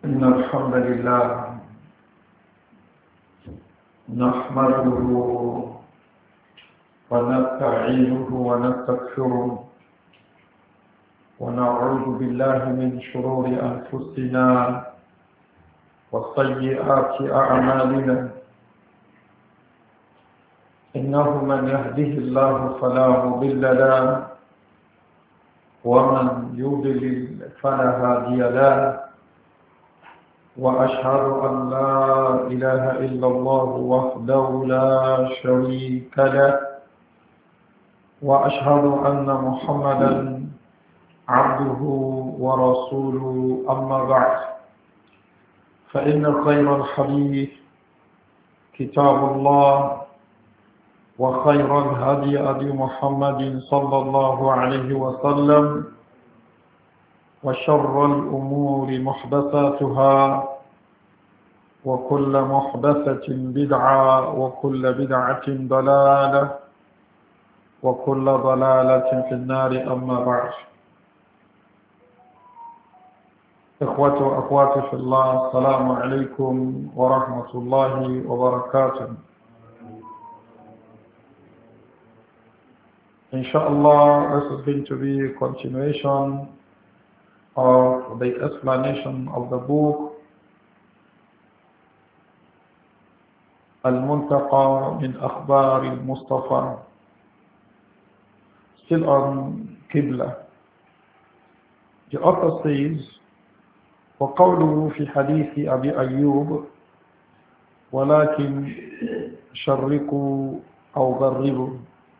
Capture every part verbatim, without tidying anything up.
إن الحمد لله نحمده ونستعينه ونستغفره ونعوذ بالله من شرور أنفسنا وسيئات أعمالنا إنه من يهده الله فلا مضل له ومن يضلل فلا هادي له وأشهد أن لا إله إلا الله وحده لا شريك له وأشهد أن محمدا عبده ورسوله أما بعد فإن خير الحديث كتاب الله وخير الهدي هدي محمد صلى الله عليه وسلم وشر الأمور محدثاتها وكل محدثة بدعة وكل بدعة ضلالة وكل ضلالة في النار أما بعد. إخوة وأخواتي في الله السلام عليكم ورحمة الله وبركاته. Inshallah, this is going to be a continuation of the explanation of the book Al-Muntaqa min Akhbar al-Mustafa, still on Qibla. The author says, وقوله في حديث أبي أيوب ولكن شرقوا أو غربوا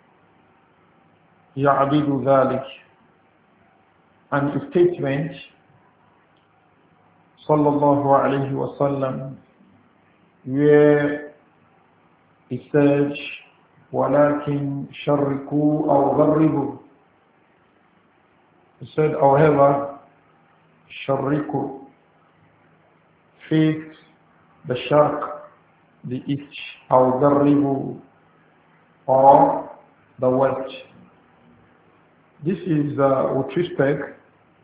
يعبد ذلك, and a statement sallallahu alayhi wa sallam where he said ولكن شرقوا أو غربوا. He said, however, شرقوا, face the sharq, the east, أو غربوا, or the west. This is uh, with respect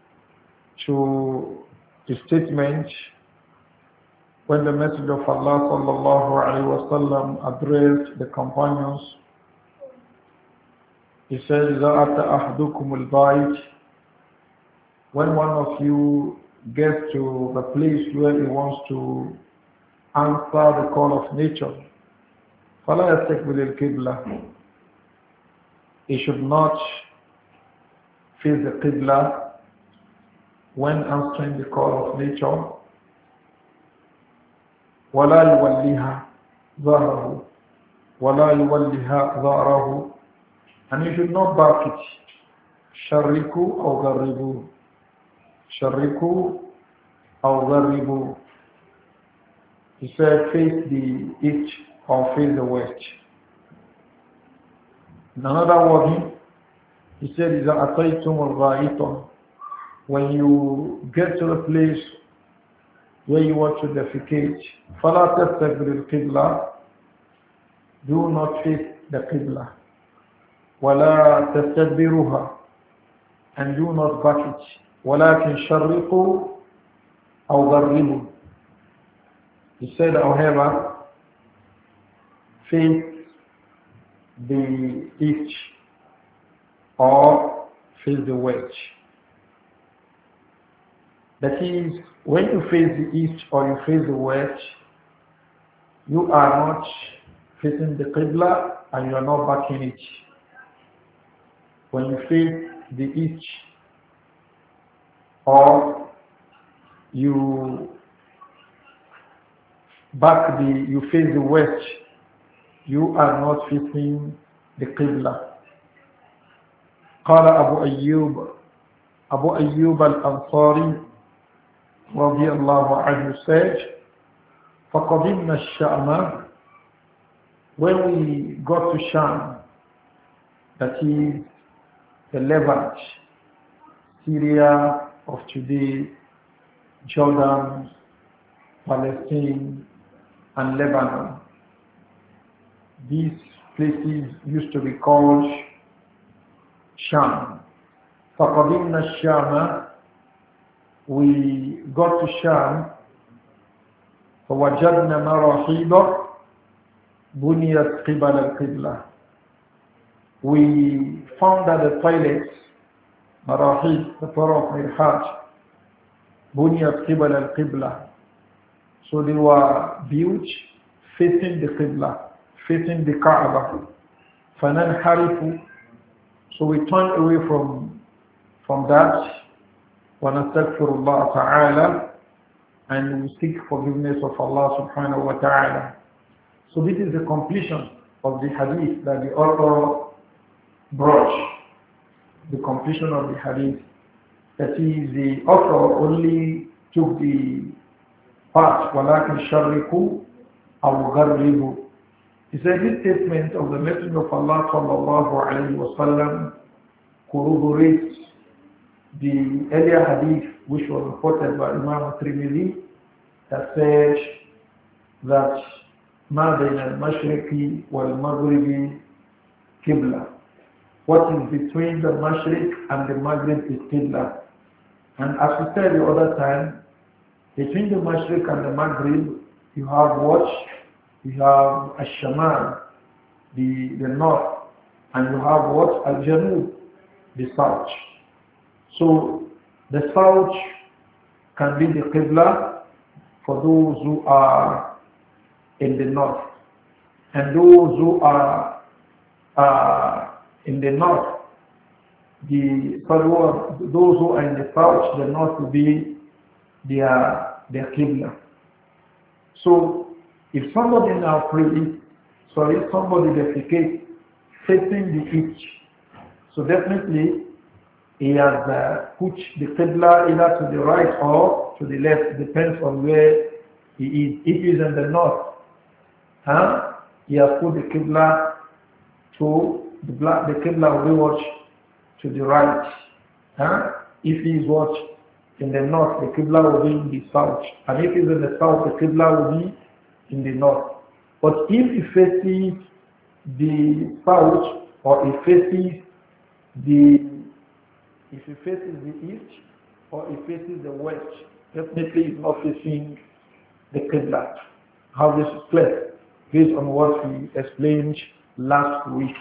to the statement when the Messenger of Allah sallallahu alaihi wasallam addressed the companions. He said, إِذَا أَتَى أَحْدُكُمُ الْبَيْتِ, when one of you gets to the place where he wants to answer the call of nature, فَلَا يَسْتَقْبِلِ الْقِبْلَةِ, he should not face the Qibla when answering the call of nature. وَلَا يُوَلِّهَا ظَهْرَهُ وَلَا يُوَلِّهَا ظَهْرَهُ, and you should not back it. شَرِّكُوا أَوْ غَرِّبُوا, شَرِّكُوا أَوْ غَرِّبُوا. He said, face the east or face the west. In another wording, he said, إِذَا أَتَيْتُمُ الْغَائِطَ, when you get to the place where you want to defecate, فَلَا تَسْتَقْبِلِ الْقِبْلَةِ, do not face the Qibla, وَلَا تَسْتَدْبِرُهَا, and do not back it, وَلَكِنْ شَرِّقُوا أَوْ غَرِّبُوا. He said, however, face the east or face the west. That is, when you face the east or you face the west, you are not facing the Qibla and you are not backing it. When you face the east or you back the, you face the west, you are not facing the Qibla. قال أبو أيوب أبو أيوب الأنصاري رضي الله عنه said, فقدمنا الشام, when we got to Sham, that is the Levant, Syria of today, Jordan, Palestine, and Lebanon. These places used to be called Sham. فَقَدِمْنَا الشَّامَ, we got to Sham, فَوَجَدْنَا مَرَاحِيضَ بُنِيَتْ قِبَلَ الْقِبْلَةِ. We found that the toilets, marahid, the plural of mirhaj, buniyat qibal al-qibla. So they were built facing the qibla, facing the Kaaba. فَنَنْحَرِفُ. So we turn away from, from that. وَنَسْتَغْفِرُ اللَّهَ تَعَالَى. And we seek forgiveness of Allah subhanahu wa ta'ala. So this is the completion of the hadith that the author brought. The completion of the hadith. That is, the author only took the part وَلَكِنْ شَرِّكُوا أَوْ غَرِّبُوا. He said this statement of the Messenger of Allah sallallahu alayhi wa sallam corroborates the earlier hadith which was reported by Imam Tirmidhi that says that مَا بَيْنَ الْمَشْرِقِ وَالْمَغْرِبِ قِبْلَةٌ. What is between the Mashriq and the Maghrib is Qibla. And as we said the other time, between the Mashriq and the Maghrib, you have what? You have Ash-Shamal, the, the north, and you have what? Al-Janub, the south. So the south can be the Qibla for those who are in the north. And those who are uh, in the north, the for those who are in the south, the north will be their their Qibla. So if somebody now prays, sorry, somebody defecates facing the east, so definitely he has uh, put the Qibla either to the right or to the left, depends on where he is. If he is in the north, huh, he has put the Qibla to the black, the Qibla will be watched to the right. Huh? If he is watched in the north, the Qibla will be in the south. And if he is in the south, the Qibla will be in the north. But if he faces the south, or he faces the if he faces the east, or he faces the west, definitely is not facing the Qibla. How this is clear, based on what we explained last week.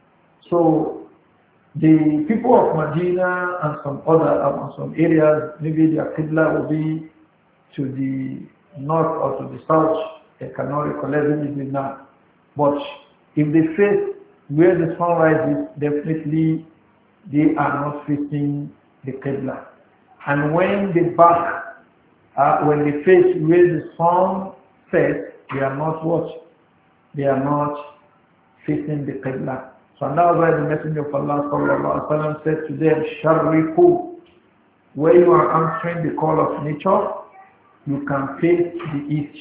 So the people of Medina and some other um, some areas, maybe their Qibla will be to the north or to the south. I cannot recollect it now. But if they face where the sun rises, definitely they are not facing the Qibla. And when they back, uh, when they face where the sun sets, they are not what? They are not facing the Qibla. So now why the Messenger of Allah sallallahu alaihi wasallam said to them, Sharriku, where you are answering the call of nature, you can face the east,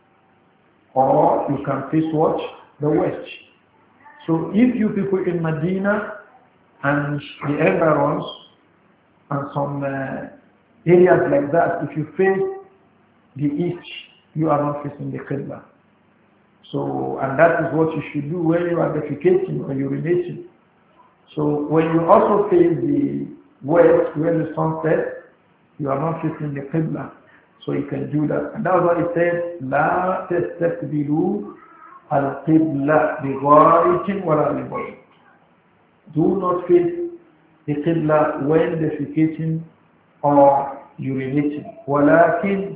or you can face what? The west. So if you people in Medina and the environs and some uh, areas like that, if you face the east, you are not facing the Qibla. So, and that is what you should do when you are defecating or urinating. So when you also face the west, where the sun sets, you are not facing the Qibla. So you can do that. And that's why it says, لا تستقبلوا القبلة بغائط ولا لبغي. Do not face the Qibla when defecating or urinating. ولكن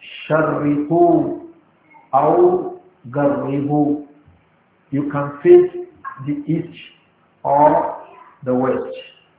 شرقوا أو غربوا. You can face the east or the west.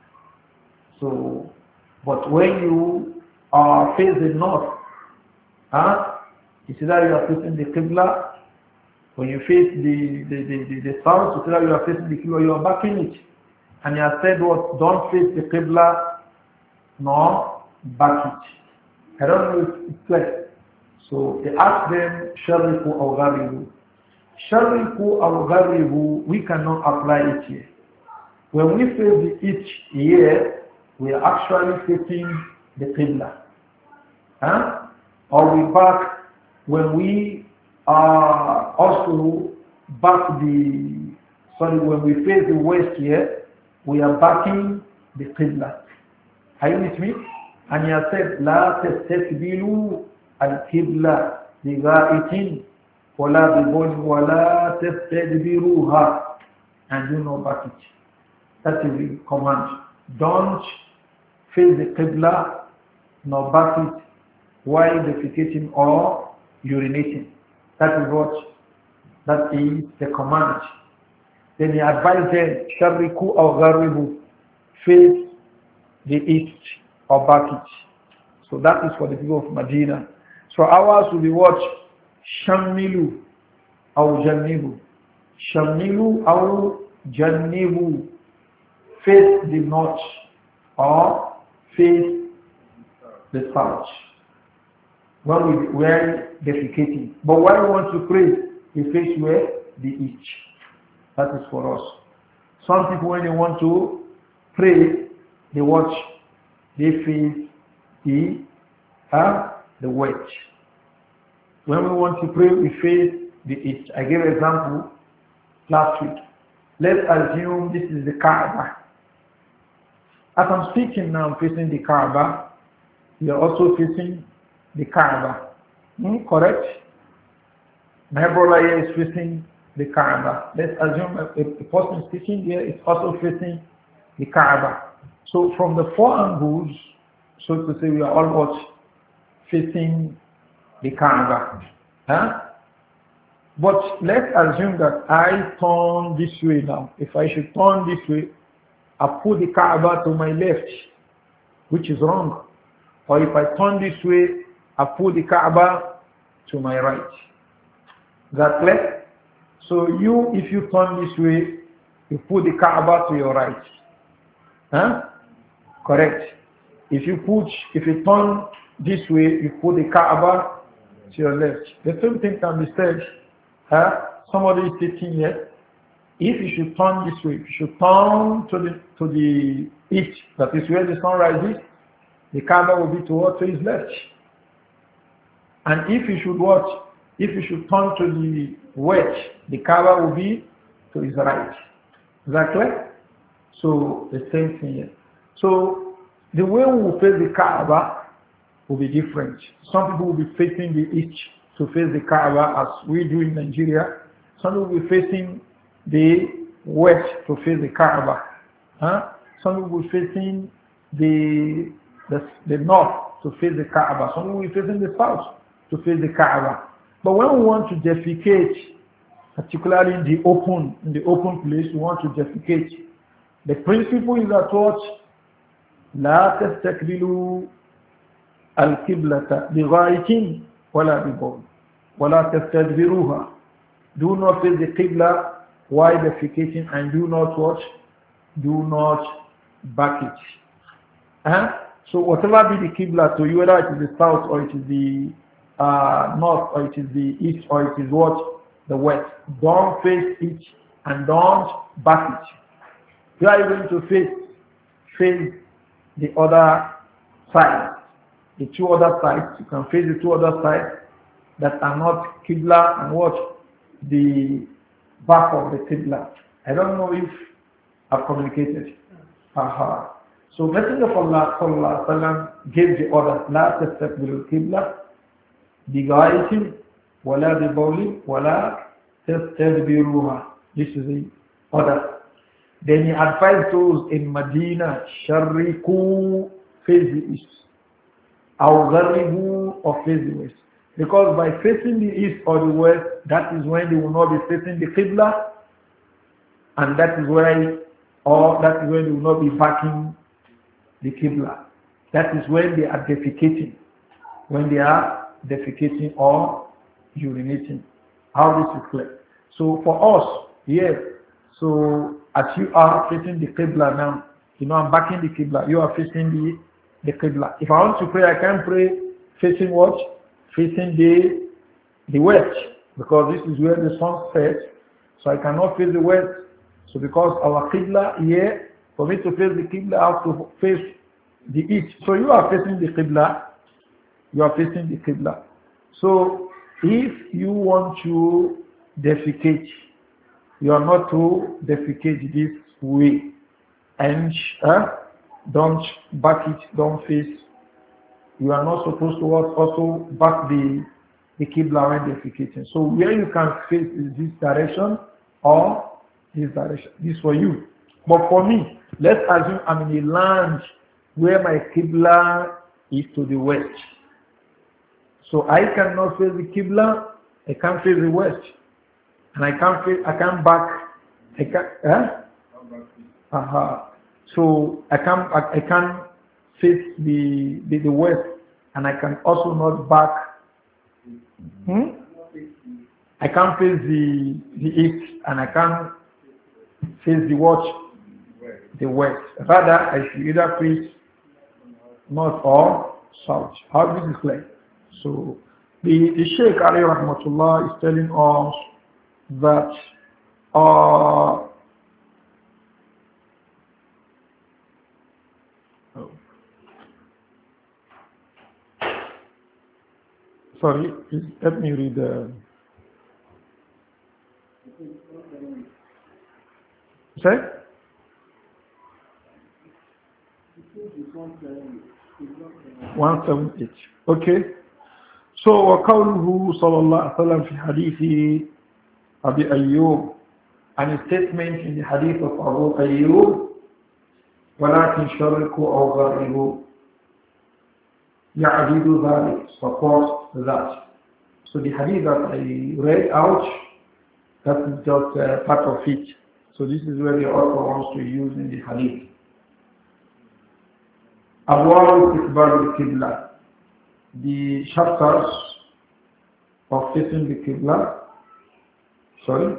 So, but when you are facing north, huh? It's either you are facing the Qibla. When you face the, the, the, the, the south, it's either you are facing the Qibla, you are backing it. And you have said what? Don't face the Qibla, nor back it. I don't know if it's clear. So they ask them, Sharriku or Gharibu. Sharriku or Gharibu, we cannot apply it here. When we face the east here, we are actually facing the Qibla. Huh? Or we back, when we are also back the, sorry, when we face the west here, we are backing the Qibla. Are you with me? And he has said, La tastaqbilu al-Qibla. بغائط ولا ببول ولا تستدبروها, and do not back it. That is the command. Don't face the Qibla nor back it while defecating or urinating. That is what, that is the command. Then he advised them, Sharriku or Gharibu, face the east or back it. So that is for the people of Medina. So ours will be what? Shamilu or Jannibu. Shamilu or Jannibu. Face the north or face the south. When we were defecating. But when we want to pray, we face where? The east. That is for us. Some people, when they want to pray, they watch, they face the, uh, the west. When we want to pray, we face the east. I gave an example last week. Let's assume this is the Kaaba. As I'm speaking now, I'm facing the Kaaba. You are also facing the Kaaba. Hmm, correct? My brother here is facing the Kaaba. Let's assume a, a person speaking here is also facing the Kaaba. So from the four angles, so to say, we are almost facing the Kaaba. Huh? But let's assume that I turn this way now. If I should turn this way, I put the Kaaba to my left, which is wrong. Or if I turn this way, I put the Kaaba to my right. Is that clear? So you, if you turn this way, you put the Kaaba to your right. Huh? Correct. If you put, if you turn this way, you put the Kaaba to your left. The same thing can be said. Huh? Somebody is sitting here. If you should turn this way, if you should turn to the to the east, that is where the sun rises, the Kaaba will be towards his left. And if you should watch, if you should turn to the west, the Kaaba will be to his right. Is that clear? So the same thing here. So the way we will face the Kaaba will be different. Some people will be facing the east to face the Kaaba as we do in Nigeria. Some will be facing the west to face the Kaaba. Huh? Some will be facing the, the the north to face the Kaaba. Some will be facing the south to face the Kaaba. But when we want to defecate, particularly in the open, in the open place, we want to defecate. The principle is that what? لا تستقبلوا القبلة بغاية ولا ببول ولا تستدبروها. Do not face the Qibla while defecating, and do not watch, do not back it. Huh? So whatever be the Qibla to you, whether it is the south or it is the uh, north or it is the east or it is what? The west. Don't face it and don't back it. You are going to face, face the other side. The two other sides, you can face the two other sides that are not Qibla and watch the back of the Qibla. I don't know if I've communicated. Aha. So Messenger of Allah sallallahu alaihi wasallam gave the order, لا تستقبلوا القبلة بغاية ولا ببول ولا تستدبروها. This is the order. Then he advised those in Medina, Sharriku, face the east, or Gharibu, or face the west. Because by facing the east or the west, that is when they will not be facing the Qibla, and that is why, or that is when they will not be backing the Qibla. That is when they are defecating, when they are defecating or urinating. How this is clear. So for us, yes, so as you are facing the Qibla now, you know I'm backing the Qibla, you are facing the, the Qibla. If I want to pray, I can pray facing what? Facing the, the west, because this is where the sun sets, so I cannot face the west. So because our Qibla here, for me to face the Qibla, I have to face the east. So you are facing the Qibla, you are facing the Qibla. So if you want to defecate, you are not to defecate this way, and uh, don't back it, don't face. You are not supposed to also back the the Qibla when defecating. So where you can face is this direction or this direction. This for you. But for me, let's assume I'm in a land where my Qibla is to the west. So I cannot face the Qibla, I can't face the west. And I can't face, I can't back, I can't, eh? Uh-huh. So I can't, I, I can't face the, the, the west, and I can also not back. Hmm? I can't face the, the east, and I can't face the what? The west. Rather, I should either face north or south. How this is clear? So the, the Sheikh Ali Rahmatullah is telling us that uh, oh, sorry, let me read the say one seven eight. Okay. So وقوله صلى الله عليه وسلم في حديث أبي أيوب, and a statement in the hadith of Abu Ayyub, ولكن شركوا أو غربوا يعدد ذلك, supports that. So the hadith that I read out, that is just uh, part of it. So this is where the author wants to use in the hadith. أبواب استقبال القبلة, the chapters of facing the Qibla. Sorry.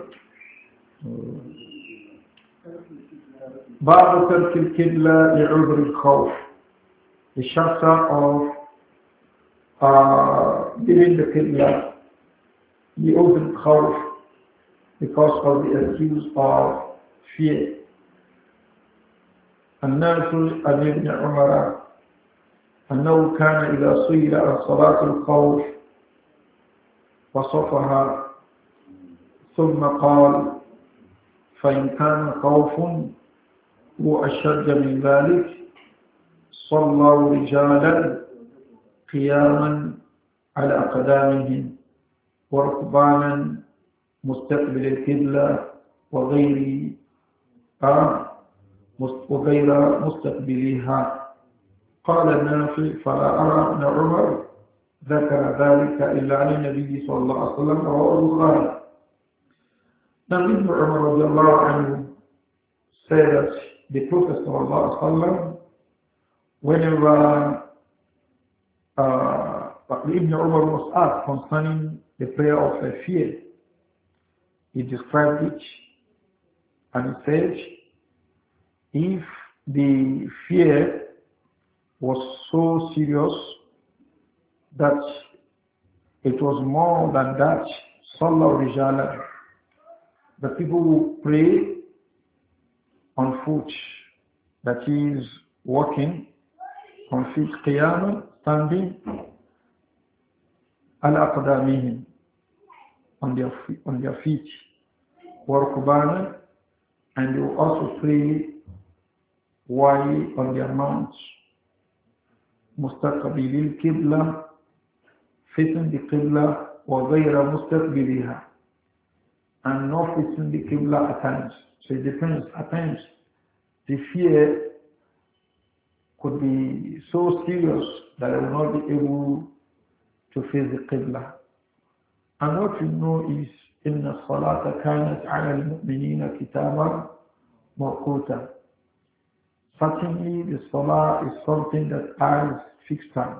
باب ترك القبلة لعذر الخوف, the chapter of uh, giving the Qibla لعذر الخوف, because of the excuse of fear. الناس عن ابن عمر أنه كان إذا سئل عن صلاة الخوف وصفها ثم قال فإن كان خوف هو أشد من ذلك صلوا رجالا قياما على أقدامهم وركبانا مستقبل القبلة وغير وغير مستقبليها. قال النافع فلا أرى ابن عمر ذكر ذلك إلا عن النبي صلى الله عليه وسلم رواه البخاري. Now Ibn Umar radiallahu anhu said that the Prophet sallallahu alaihi wasallam, whenever uh, Ibn Umar was asked concerning the prayer of a fear, he described it and he said, if the fear was so serious that it was more than that, Sallallahu Rijala, the people who pray on foot, that is walking on feet, qiyam, standing, al-aqdamihim, on their feet, on their feet, warkubana, and you also pray while on their mounts, mustaqbilil qibla, facing the qibla, wa ghayra mustaqbiliha, and not facing the qibla at times. So it depends. At times, the fear could be so serious that I will not be able to face the qibla. And what we know is, إن الصلاة كانت على المؤمنين كتابا موقوتا. Certainly, the salah is something that has fixed time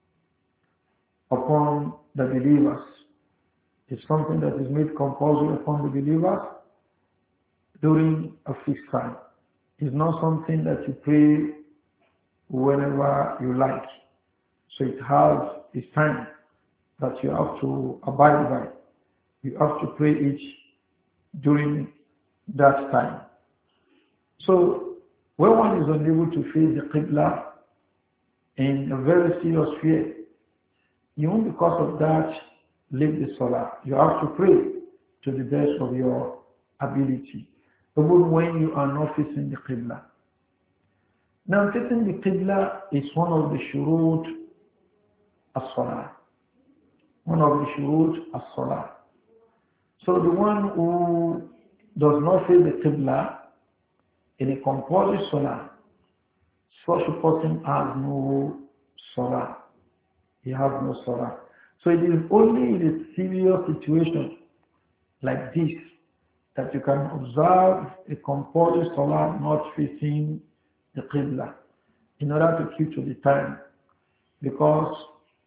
upon the believers. It's something that is made compulsory upon the believers during a fixed time. It's not something that you pray whenever you like. So it has its time that you have to abide by. You have to pray it during that time. So when one is unable to face the Qibla in a very serious fear, you won't because of that leave the Salah. You have to pray to the best of your ability, even when you are not facing the Qibla. Now, facing the Qibla is one of the shurut of Salah. One of the shurut as-salah. So the one who does not face the Qibla in a compulsory salah, such a person has no salah. He has no salah. So it is only in a serious situation like this that you can observe a compulsory salah not facing the Qibla in order to keep to the time. Because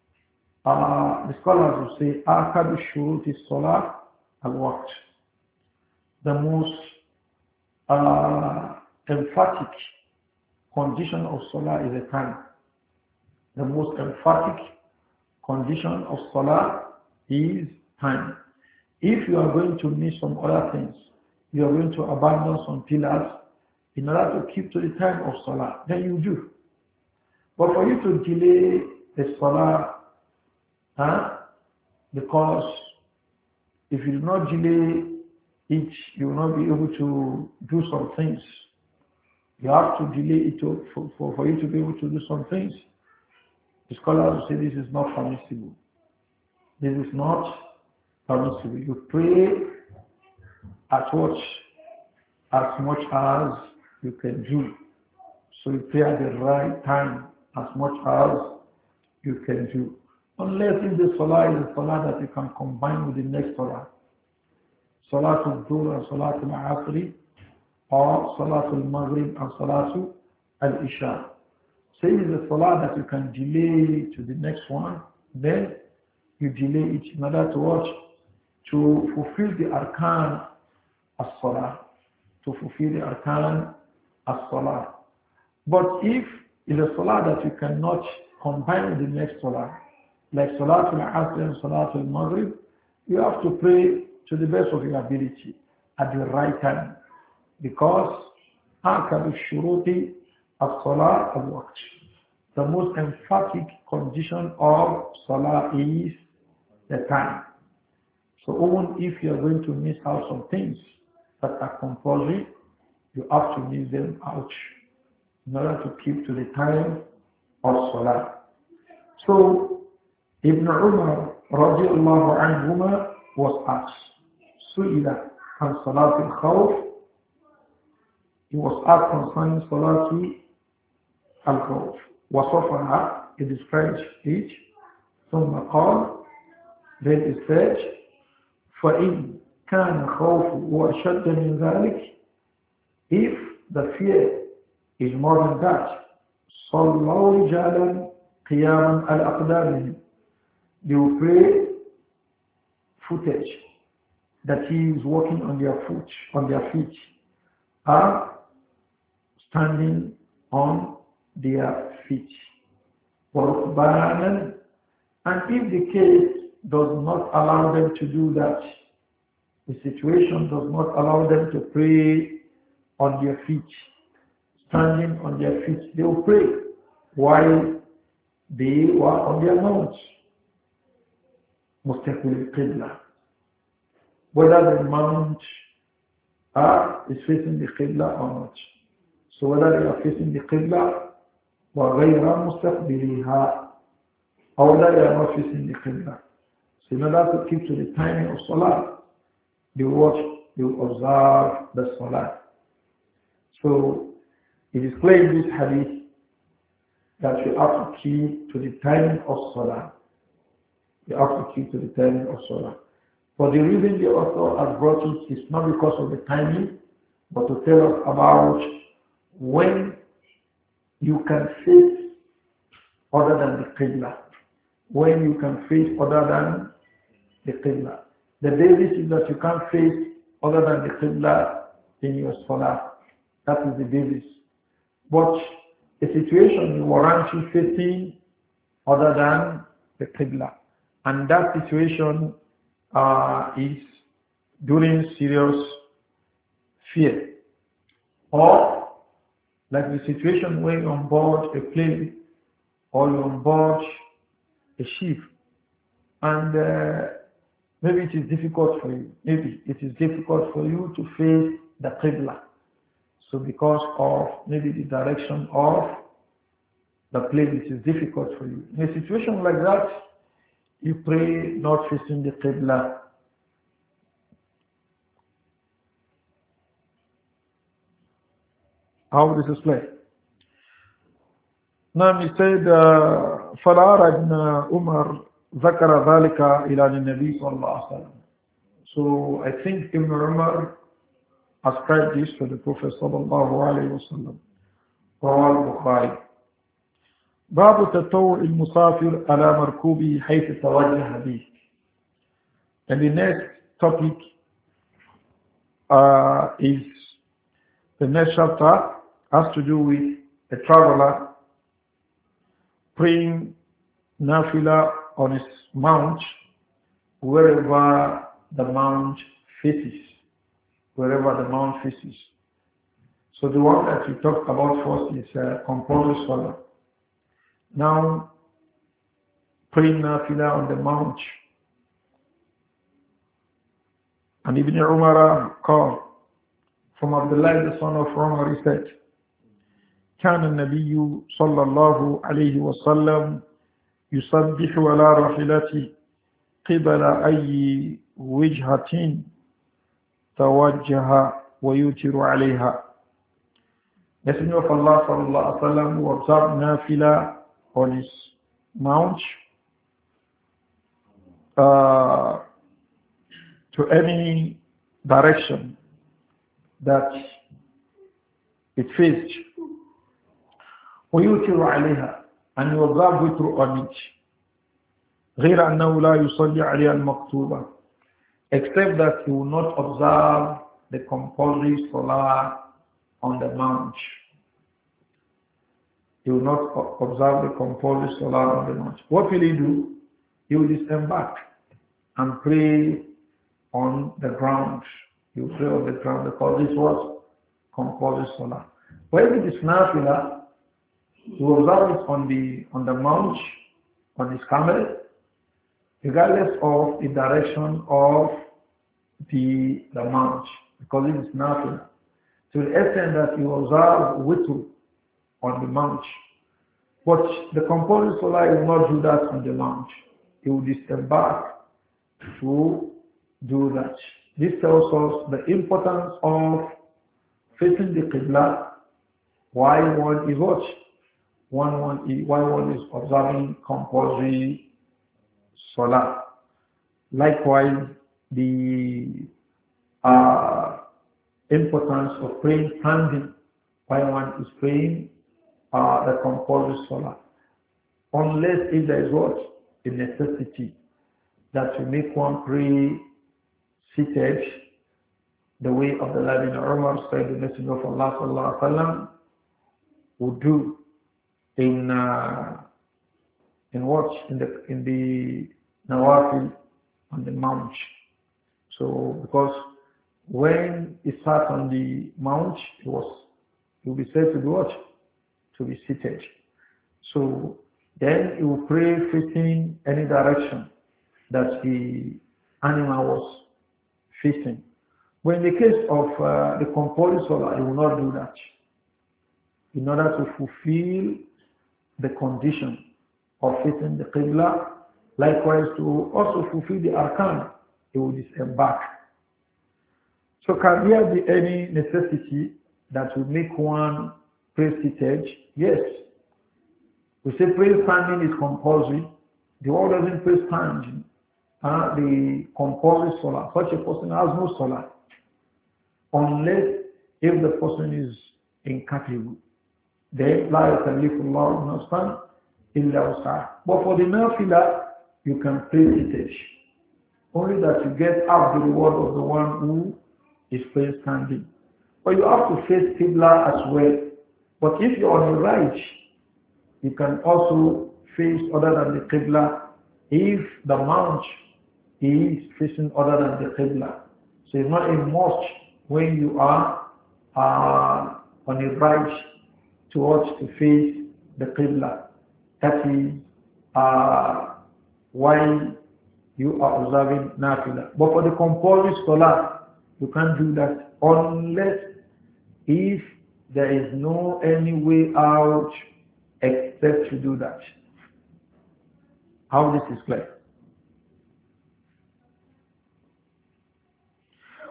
uh, the scholars will say, Akadu shurut is salah al-waqt. The most uh, emphatic condition of salah is a time. The most emphatic condition of salah is time. If you are going to miss some other things, you are going to abandon some pillars in order to keep to the time of salah, then you do. But for you to delay the salah, huh, because if you do not delay it, you will not be able to do some things. You have to delay it to, for, for, for you to be able to do some things. The scholars will say this is not permissible. This is not permissible. You pray at what? As much as you can do. So you pray at the right time as much as you can do. Unless if the salah is a salah that you can combine with the next salah. Salatul Dhuhr and Salatul Asri, or Salatul Maghrib and Salatul Al-Isha. So if it's a salah that you can delay to the next one, then you delay it in order to watch, to fulfill the arkan as-salah, to fulfill the arkan as-salah. But if it's a salah that you cannot combine with the next salah, like Salatul Asr and Salatul Maghrib, you have to pray to the best of your ability at the right time, because akadu shuruti as-salah al-waqt. The most emphatic condition of salah is the time. So even if you are going to miss out some things that are compulsory, you have to miss them out in order to keep to the time of salah. So Ibn Umar radiallahu anhuma was asked, Su'ila an Salatul Khawf. He was asked concerning Salatul Al-Khawf. وصفها, he described it. ثم قال, then he said, فإن كان خوف أشد من ذلك, if the fear is more than that, صلوا رجالا قياما على أقدامهم, they will pray footage, that he is walking on their foot, on their feet, are standing on their feet. وَرُكْبَانًا, and if the case does not allow them to do that, the situation does not allow them to pray on their feet, standing on their feet, they will pray while they were on their mounts. مستقبل القبلة, whether the mount uh, is facing the Qibla or not. So whether they are facing the Qibla وغير مستقبلها, or whether they are not facing the Qibla. So in order to keep to the timing of Salah, they watch, they observe the Salah. So it is clear in this hadith that you have to keep to the timing of Salah. You have to keep to the timing of Salah. For the reason the author has brought it is not because of the timing, but to tell us about when you can face other than the Qibla. When you can face other than the Qibla. The basis is that you can't face other than the Qibla in your Salah. That is the basis. But a situation warrants you facing other than the Qibla. And that situation uh, is during serious fear. Or like the situation when you're on board a plane or you're on board a ship and uh, maybe it is difficult for you, maybe it is difficult for you to face the Qibla. So because of maybe the direction of the plane, it is difficult for you. In a situation like that, you pray not facing the Qibla. How this is played? Now he said, فَلَا رَجْنَا Umar ذَكَرَ ذَلِكَ إِلَى النَّبِي صلى الله عليه وسلم. So I think Ibn Umar ascribed this to the Prophet sallallahu alayhi wa sallam. رواه البخاري. باب تطوع المسافر على مركوبه حيث توجه به. And the next topic uh, is the next chapter has to do with a traveler praying nafila on his mount wherever the mount faces. Wherever the mount faces. So the one that we talked about first is uh, compulsory salah. Now, praying nafila on the mount. And Ibn Umar called from Abdullah the son of Umar, he said, كان النبي صلى الله عليه وسلم يسبح على راحلته قبل أي وجهة توجه ويوتر عليها. Messenger of Allah sallallahu alaihi wasallam who observed nafila on his mount uh, to any direction that it faced. ويوتر عليها, and you observe witr on it. غير أنه لا يصلي عليها المكتوبة, except that you will not observe the compulsory salah on the mount. He will not observe the compulsory salah on the mount. What will he do? He will disembark and pray on the ground. He will pray on the ground because this was compulsory salah. When it is nafila, he will observe it on the on the mount, on his camel, regardless of the direction of the the mount, because it is nafila. To the extent that you observe witr on the mount. But the compulsory salah will not do that on the mount. He will disembark to do that. This tells us the importance of facing the Qibla while one is what? One, one is, while one is observing compulsory salah. Likewise, the uh, importance of praying standing while one is praying uh, the compulsory salah. Unless if there is what? A necessity that will make one pray seated, the way of the Ibn Umar said the Messenger of Allah sallallahu alaihi wasallam would do in uh, in what? In the in the Nawafil on the mount. So because when he sat on the mount, he was he will be said to do what? To be seated. So then he will pray facing any direction that the animal was facing. But in the case of uh, the compulsory salah, he will not do that. In order to fulfill the condition of facing the Qibla, likewise to also fulfill the arkan, he will disembark. So can there be any necessity that will make one pray seated? Yes. We say pray standing is compulsory. The one doesn't pray standing. Uh, the compulsory salah. Such a person has no salah. Unless if the person is incapable. Then la yukallifu Allahu nafsan illa wus'aha. But for the nafila, you can pray seated. Only that you get out the reward of the one who is praying standing. But you have to face Qibla as well. But if you're on the right, you can also face other than the Qibla if the mount is facing other than the Qibla. So it's not a must when you are uh, on the right towards to face the Qibla. That is uh, while you are observing Nafila. But for the compulsory salah, you can't do that unless if there is no any way out except to do that. How this is clear?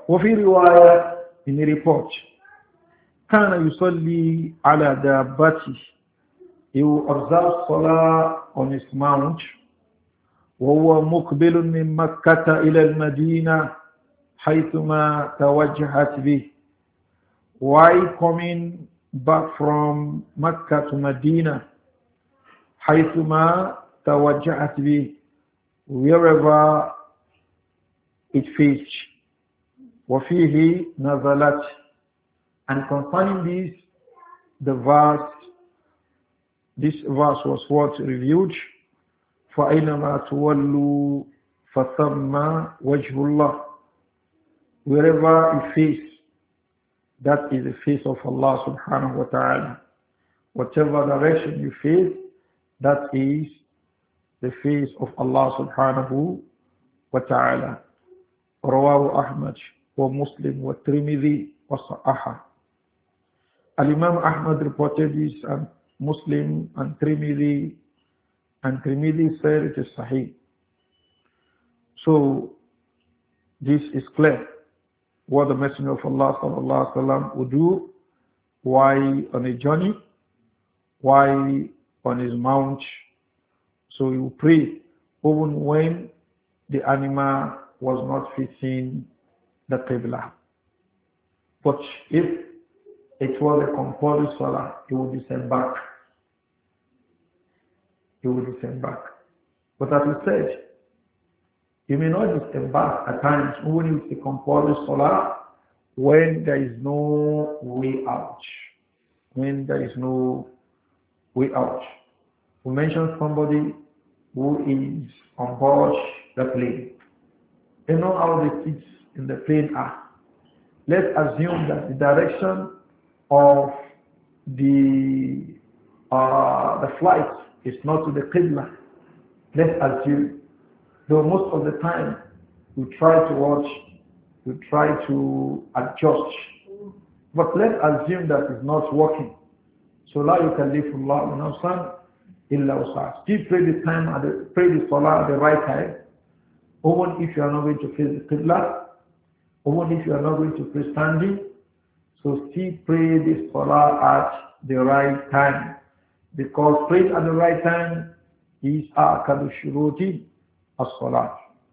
وفي رواية in a report كان يصلي على دابته. He will observe Salah on his mount وهو مقبل من مكة إلى المدينة حيثما توجهت به. While coming back from Mecca to Medina حيثما توجهت به, wherever it faced. وفيه نزلت, and concerning this the verse this verse was what reviewed, فَأَيْنَمَا تُوَلُّوا فَثَمَّ وَجْهُ اللَّهِ. Wherever you face, that is the face of Allah subhanahu wa ta'ala. Whatever direction you face, that is the face of Allah subhanahu wa ta'ala. رواه أحمد ومسلم والترمذي وصححه. Al-Imam Ahmad reported this, and Muslim and Tirmidhi, and Tirmidhi said it is Sahih. So this is clear what the Messenger of Allah sallallahu alaihi wasallam would do while on a journey, while on his mount. So he would pray even when the animal was not facing the Qibla. But if it was a compulsory salah, he would disembark. He would disembark. But as we said, you may not disembark at times, even if it's a compulsory salah, when there is no way out. When there is no way out. We mentioned somebody who is on board the plane. You know how the seats in the plane are. Let's assume that the direction of the uh, the flight is not to the Qibla. Let's assume. Though most of the time we try to watch, we try to adjust. But let's assume that it's not working. So la yukallifullahu nafsan illa wus'aha. Still pray the time at the pray the salah at the right time. Even if you are not going to face the Qibla, even if you are not going to pray standing, so still pray the salah at the right time. Because praying at the right time is akadu shuruti as-salat.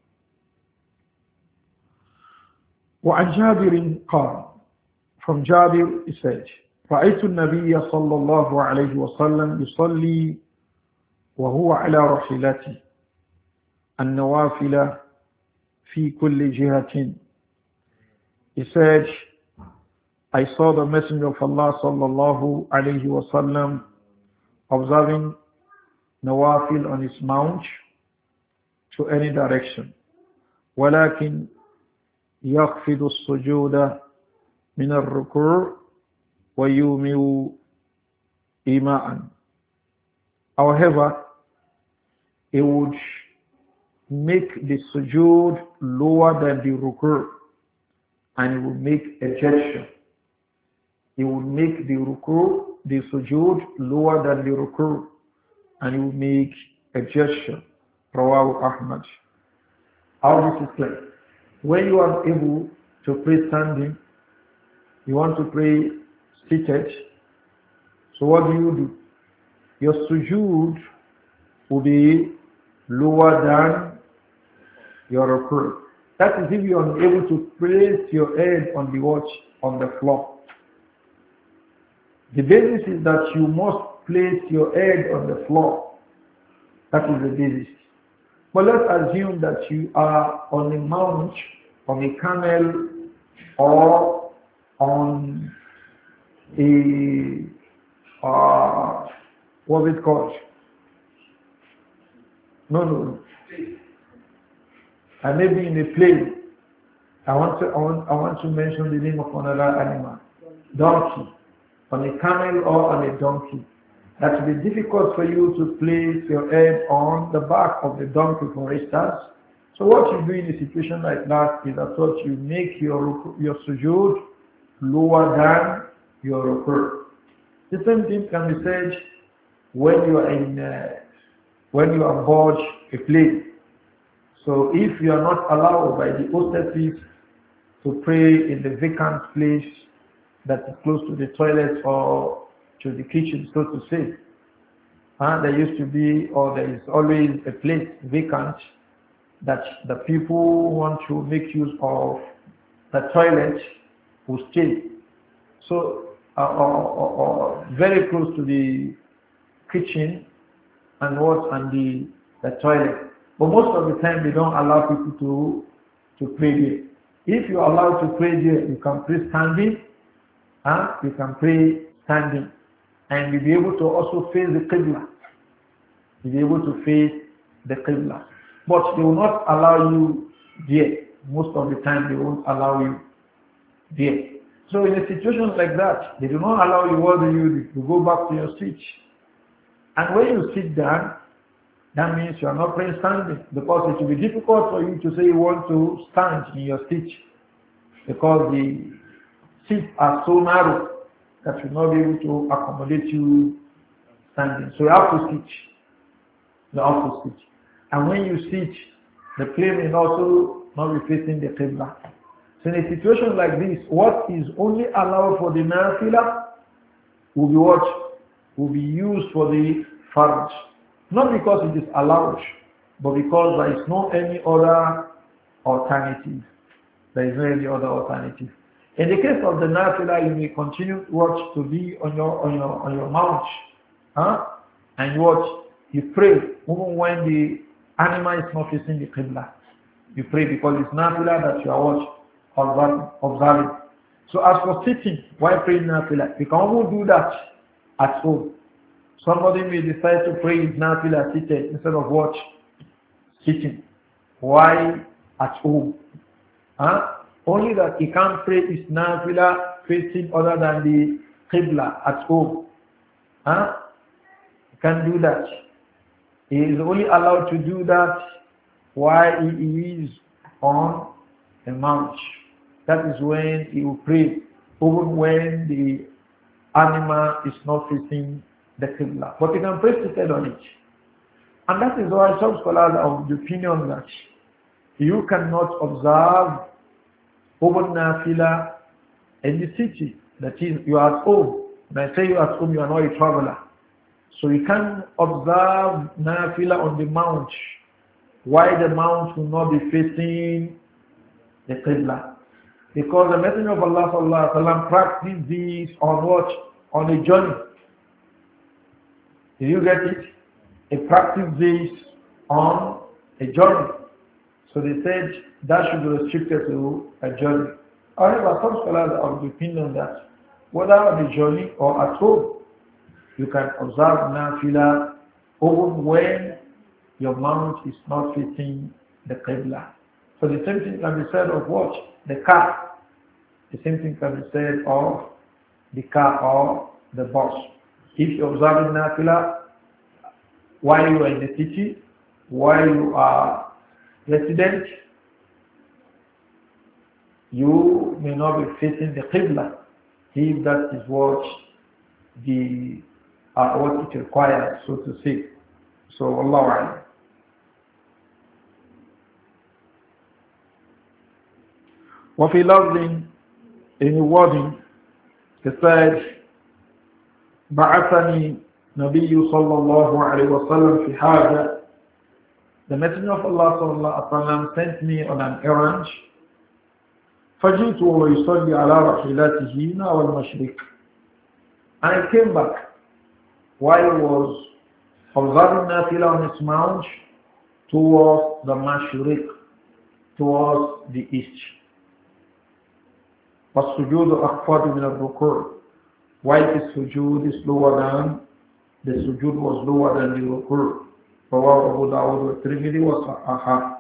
وعن جابر قال, from Jabir he said, رأيت النبي صلى الله عليه وسلم يصلي وهو على رحلته النوافل في كل جهة. He said, I saw the Messenger of Allah sallallahu alayhi wa sallam observing nawafil on his mount to any direction. ولكن يخفض السجود من الركوع ويومئ إيماء. However, he would make the sujood lower than the ruku', and he would make a gesture. He would make the ruku', the sujood lower than the ruku', and he would make a gesture. Rawahu Ahmad. How this is clear? When you are able to pray standing, you want to pray seated. So what do you do? Your sujood will be lower than your ruku'. That is if you are able to place your head on the watch on the floor. The basis is that you must place your head on the floor. That is the basis. But let's assume that you are on a mount, on a camel, or on a uh, what's it called? No, no, no. And maybe in a plane. I want to I want, I want to mention the name of another animal. Donkey. On a camel or on a donkey. That will be difficult for you to place your head on the back of the donkey, for instance. So what you do in a situation like that is that what you make your your sujood lower than your ruku'. The same thing can be said when you are in uh, when you are aboard a plane. So if you are not allowed by the hostesses to pray in the vacant place that is close to the toilet or to the kitchen, so to say. Uh, there used to be, or there is always a place vacant that the people who want to make use of the toilet will stay. So, uh, or, or, or very close to the kitchen and what and the, the toilet. But most of the time they don't allow people to to pray there. If you are allowed to pray there, you can pray standing, huh? You can pray standing, and you'll be able to also face the Qibla. You'll be able to face the Qibla. But they will not allow you there. Most of the time they won't allow you there. So in a situation like that, they do not allow you, what do you do? You go back to your seat. And when you sit down, that means you are not praying standing, because it will be difficult for you to say you want to stand in your seat, because the seats are so narrow that you will not be able to accommodate you standing. So you have to sit. You have to sit. And when you sit, the plane may also not be facing the Qibla. So in a situation like this, what is only allowed for the Nafila will be what? Will be used for the Farj. Not because it is allowed, but because there is no any other alternative. There is no any other alternative. In the case of the Nafila, you may continue to watch to be on your on your on your mount, huh? And watch, you pray even when the animal is not facing the Qibla. You pray because it's Nafila that you are watching. Observing. So as for sitting while praying Nafila, you can only do that at home. Somebody may decide to pray his Nafila seated instead of what? Sitting. Why at home? Huh? Only that he can't pray his Nafila facing other than the Qibla at home. Huh? He can't do that. He is only allowed to do that while he is on a mount. That is when he will pray, even when the animal is not facing the Qibla. But he can pray seated on it. And that is why some scholars are of the opinion that you cannot observe over Nafila in the city. That is, you are at home. When I say you are at home, you are not a traveler. So you can observe Nafila on the mount, while the mount will not be facing the Qibla. Because the Messenger of Allah sallallahu alaihi wasallam practiced this on what? On a journey. Did you get it? He practiced this on a journey. So they said that should be restricted to a journey. However, some scholars are of the opinion that whether on the journey or at home, you can observe Nafila even when your mount is not facing the Qibla. So the same thing can be said of what? The car. The same thing can be said of the car or the bus. If you observe Nafila while you are in the city, while you are resident, you may not be facing the Qibla, if that is what the uh, what it requires, so to say. So Allah. وفي لفظ in wording he said بعثني نبي صلى الله عليه وسلم في حاجة. The Messenger of Allah صلى الله عليه وسلم sent me on an errand. فجئت ويصلي على رحلته نحو المشرق. And I came back while he was observing Nafila on his mount towards the Mashriq, towards the east. والسجود أخفض من الركوع. While the sujood is lower than, the sujood was lower than the ruku'. رواه أبو داود والترمذي وصححه.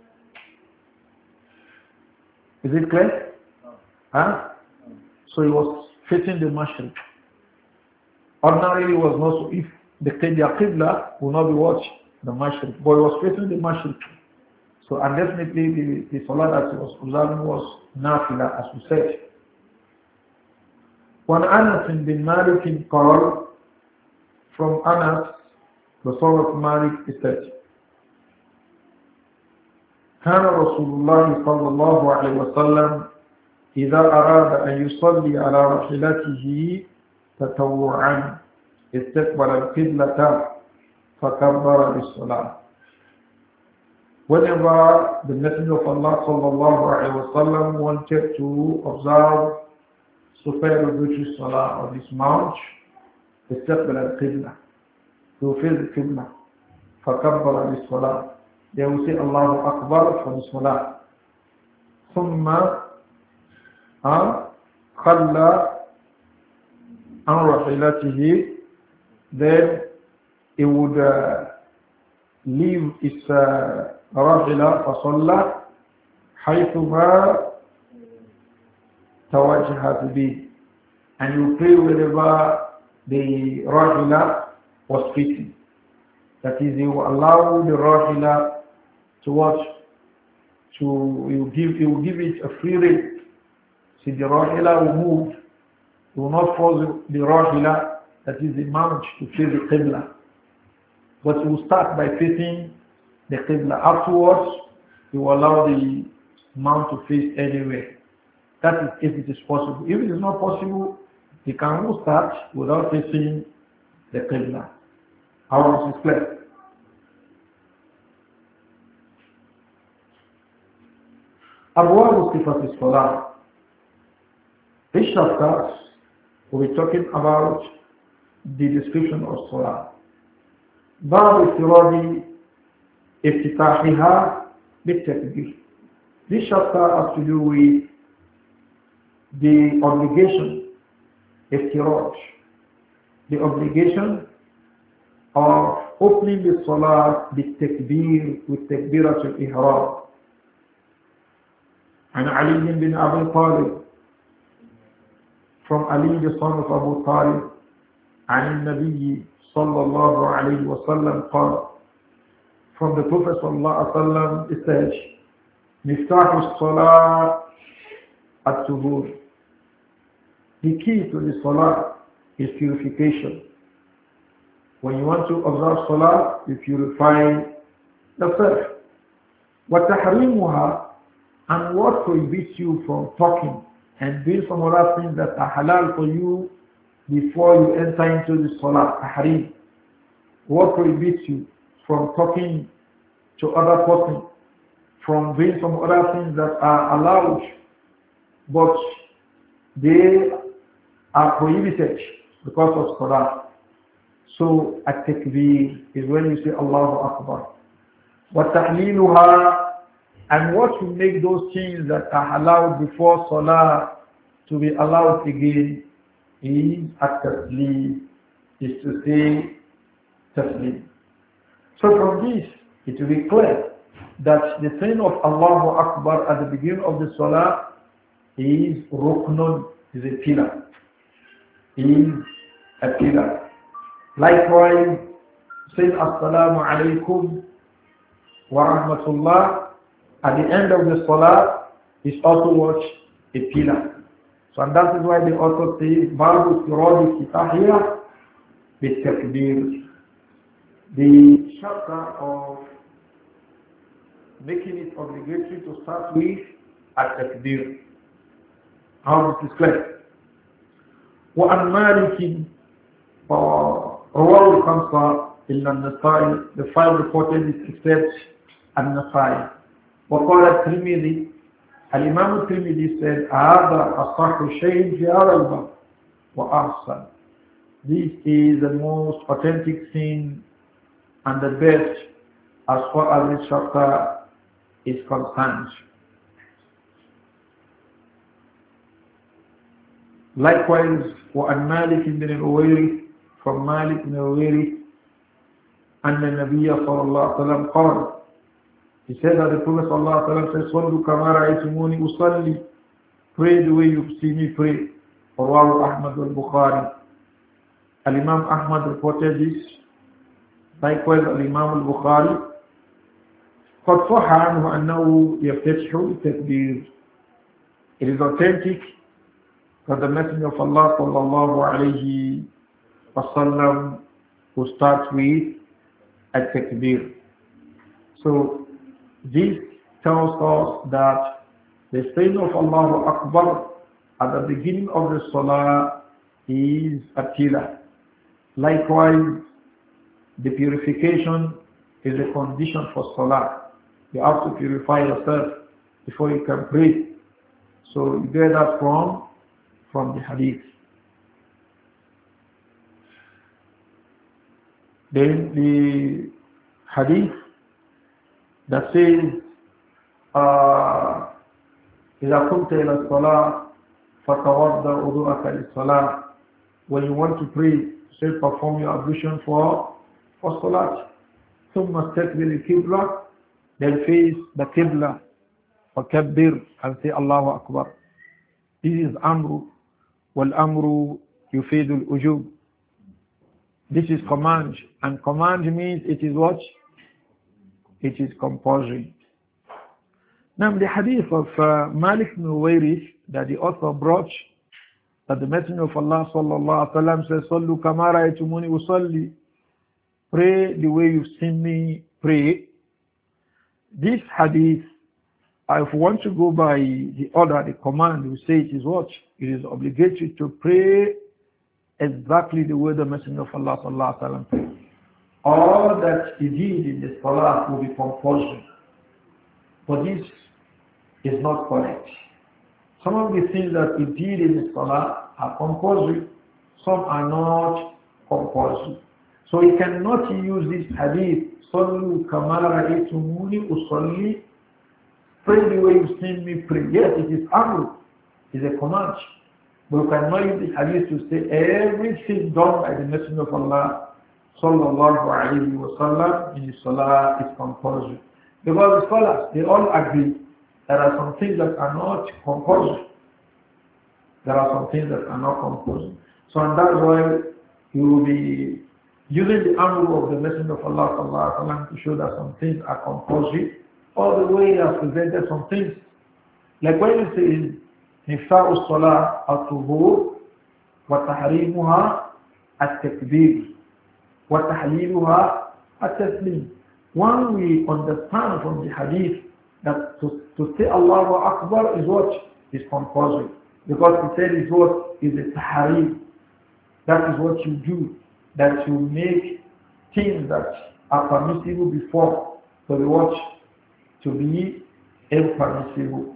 Is it clear? Huh? So he was facing the Mashriq. Ordinarily, was not so. If the Qibla will not be watched, the Mashriq, but he was facing the Mashriq. So, and definitely the, the Salah that he was observing was Nafila, as we said. When Anas bin Malik قال, from Anas, the son of Malik, he said, كان رسول الله صلى الله عليه وسلم إذا أراد أن يصلي على راحلته تطوعا استقبل القبلة فكبر للصلاة. Whenever the Messenger of Allah sallallahu alaihi wasallam wanted to observe supererogatory salah on his mount, استقبل القبلة, he will face the Qibla, فكبر للصلاة. They will say Allahu Akbar for the salah. ثم خلى عن راحلته, then he would uh, leave his uh, راحلة فصلى حيثما توجهت به, and you pray wherever the راحلة was facing. That is, you allow the راحلة to watch, to you give you give it a free rein. See, the rahila will move, you will not force the rahila, that is the mount, to face the qibla, but you will start by facing the qibla. Afterwards, you will allow the mount to face anywhere. That is if it is possible. If it is not possible, you can also start without facing the qibla. How is this clear? Abwab sifat as-salah. This chapter will be talking about the description of salah. باب افتراض افتتاحها بالتكبير. This chapter has to do with the obligation, iftiraj, the obligation of opening the salah بالتكبير with تكبيرة الإحرام. عن علي بن أبي طالب, from Ali the son of Abu Talib, عن النبي صلى الله عليه وسلم قال, from the Prophet صلى الله عليه وسلم it says, مفتاح الصلاة الطهور. The key to the salah is purification. When you want to observe salah, you purify yourself. وتحريمها, and what prohibits you from talking and doing some other things that are halal for you before you enter into the salah, tahrim. What prohibits you from talking to other person, from doing some other things that are allowed, but they are prohibited because of salah. So, at-takbir is when you say Allahu Akbar. وَتَحْلِيلُهَا, and what will make those things that are allowed before salah to be allowed again is at-taslim, is to say taslim. So from this, it will be clear that the saying of Allahu Akbar at the beginning of the salah is ruknun, is a pillar, is a pillar. Likewise, saying Assalamu alaikum wa rahmatullah at the end of the salah is also what? A pillar. So and that is why they also say Babu Siradi Kitahiyya Bit-Takbir. The chapter of making it obligatory to start with at-Takbir. How this is clear. وعن مالك رواه الخمسة إلا النسائي, the five reported it except النسائي. وقال الترمذي, الإمام الترمذي said هذا أصح شيء في هذا الباب وأحسن. This is the most authentic thing and the best as far as this chapter is concerned. Likewise, وعن مالك بن الأويري, from Malik بن الأويري أن النبي صلى الله عليه وسلم قال, he said that the Prophet صلى الله عليه وسلم says, صلوا كما رأيتموني أصلي, pray the way you see me pray. رواه أحمد والبخاري. Al-Imam Ahmad reported this. Likewise, Al-Imam al-Bukhari. قد صح عنه أنه يفتتح التكبير. It is authentic that the Messenger of Allah صلى الله عليه وسلم will start with at-takbir. So this tells us that The saying of Allahu Akbar at the beginning of the Salah is a pillar. Likewise, the purification is a condition for Salah. You have to purify yourself before you can pray. So you get that from, from the hadith. Then the hadith that says, uh, إذا قمت إلى الصلاة فتوضأ وضوءك للصلاة. When you want to pray, say perform your ablution for for salat. ثم استقبل القبلة, then face the qibla. فكبر and say Allahu Akbar. This is amru. والأمر يفيد الوجوب. This is command, and command means it is what? It is compulsory. Now the hadith of uh, Malik ibn Uwayrith that the author brought, that the Messenger of Allah sallallahu alaihi wasallam says, "Sallu kama ra'aytumuni usalli." Pray the way you've seen me pray. This hadith, if we want to go by the order, the command, we say it is what? It is obligatory to pray exactly the way the Messenger of Allah sallallahu alaihi wasallam prayed. All that he did in the salah will be compulsory. But this is not correct. Some of the things that he did in the salah are compulsory. Some are not compulsory. So he cannot use this hadith, Sallu kama ra'aytumuni usalli, pray the way you've seen me pray. Yes, it is amru, it is a command. But you cannot use the hadith to say everything done by the Messenger of Allah sallallahu alayhi wa sallam in the salah is compulsory. Because the scholars, they all agree there are some things that are not compulsory. There are some things that are not compulsory. So and that's why you will be using the amru of the Messenger of Allah sallallahu alayhi wa sallam to show that some things are compulsory, all the way he has presented some things. Like when you say, نفاء الصلاة الطهور وتحريمها التكبير وتحليلها التسليم. When we understand from the hadith that to, to say Allahu Akbar is what is compulsory, because he said is what is a tahrim. That is what you do, that you make things that are permissible before to be what to be impermissible.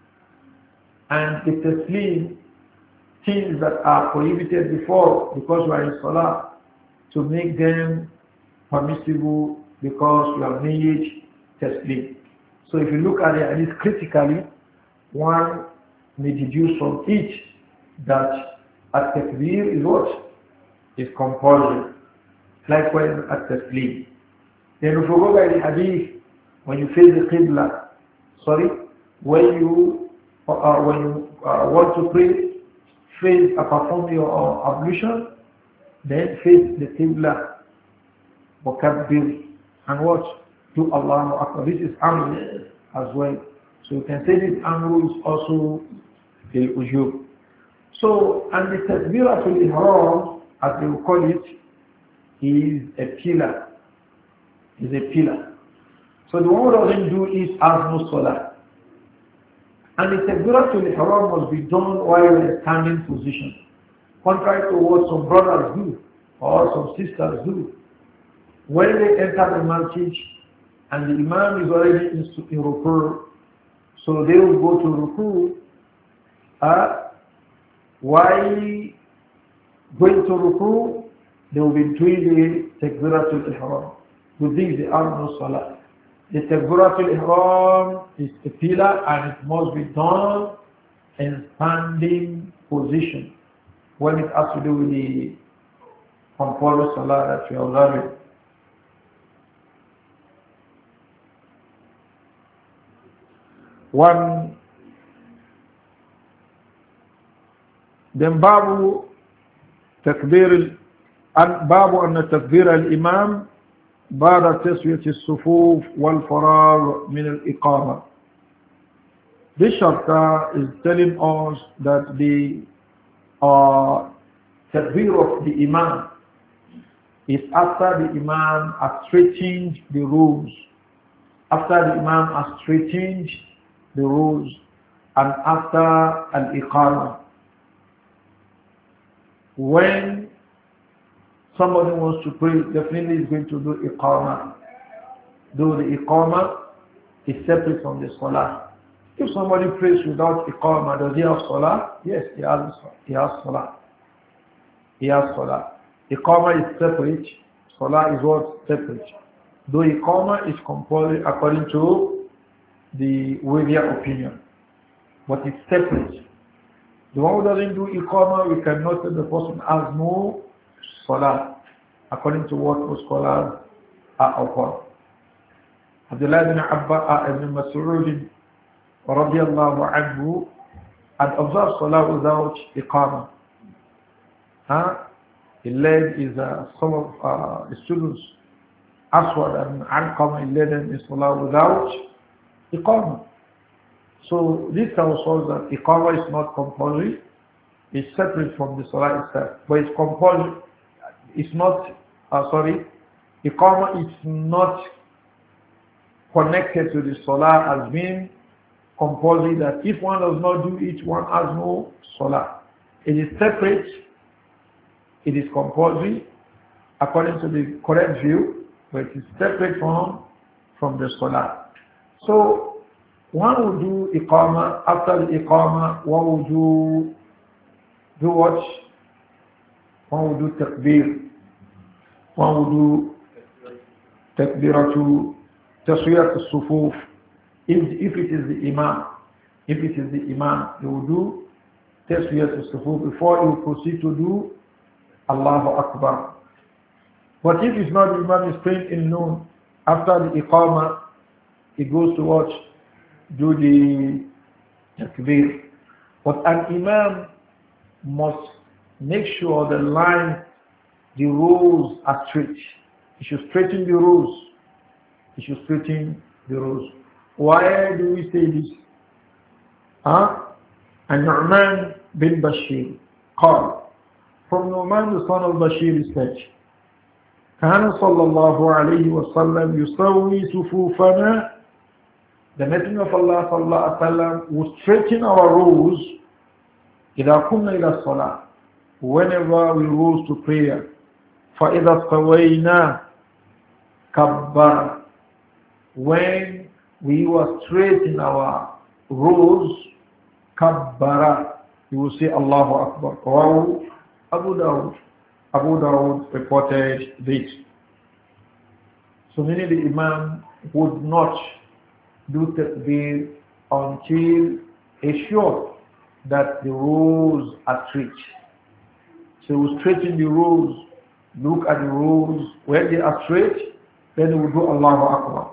And the taslim, things that are prohibited before because you are in salah, to make them permissible because you have made taslim. So if you look at it at least critically, one may deduce from it that at-takbir is what? Is compulsory. Likewise at-taslim. Then if you go by the hadith, when you face the qibla, sorry, when you Uh, when you uh, want to pray, face uh, perform your uh, ablution, then face the qibla, wakabbir, and what? Do Allahu Akbar. This is amru as well. So you can say this amru is also the ujub. So, and the takbiratul ihram, as they will call it, is a pillar. Is a pillar. So the one who doesn't do it has no salah. And the takbiratul ihram must be done while in a standing position, contrary to what some brothers do or some sisters do. When they enter the masjid and the imam is already in, in ruku, so they will go to ruku. Uh, while going to ruku, they will be doing the takbiratul ihram. With this, they are no salah. The takbiratul ihram is a pillar and it must be done in standing position when it has to do with the compulsory salah that we are observing. One, then babu takbir al babu anna takbir al imam بعد تسوية الصفوف والفراغ من الإقامة. This chapter is telling us that the uh, takbir of the imam is after the imam has straightened the rules. After the imam has straightened the rules. and after al-iqamah. When somebody wants to pray, definitely is going to do iqamah. Though the iqamah is separate from the salah. If somebody prays without iqamah, does he have salah? Yes, he has, he has salah. He has salah. Iqamah is separate. Salah is what? Separate. Though iqamah is compulsory according to the Wadiya opinion. But it's separate. The one who doesn't do iqamah, we cannot say the person has no salah, according to what most scholars are upon. Abdullah ibn Abba ibn Mas'ud radiyallahu anhu had observed salah without iqamah. Huh? He led his, uh, some of uh, the students, Aswad and Alqamah, he led them in salah without iqamah. So this tells us that iqamah is not compulsory. It's separate from the salah itself. But it's compulsory. It's not, uh, sorry, iqamah is not connected to the salah as being compulsory, that if one does not do it, one has no salah. It is separate. It is compulsory according to the correct view, but it is separate from, from the salah. So one will do iqamah. After the iqamah, one will do, do what? One will do takbir. One will do takbiratu taswiyat as-sufuf. If, if it is the imam, if it is the imam, he will do taswiyat as-sufuf before he will proceed to do Allahu Akbar. But if it's not the imam is praying in noon, after the iqamah, he goes to watch, do the takbir. But an imam must make sure the line, the rules are straight. He should straighten the rules. He should straighten the rules. Why do we say this? Huh? And Nu'man bin Bashir قال, from Nu'man the son of Bashir is said, كان صلى الله عليه وسلم يسوي صفوفنا. The Messenger of Allah sallallahu alaihi wasallam would straighten our rules إذا قمنا إلى الصلاة, whenever we rose to prayer. فإذا استوينا كبر, when we were straight in our rules, kabbara, you will say Allahu Akbar. Rawahu Abu Dawud. Abu Dawud reported this. So meaning the Imam would not do takbir until assured that the rules are straight. So we straighten the rules, look at the rules. When they are straight, then we do Allahu Akbar.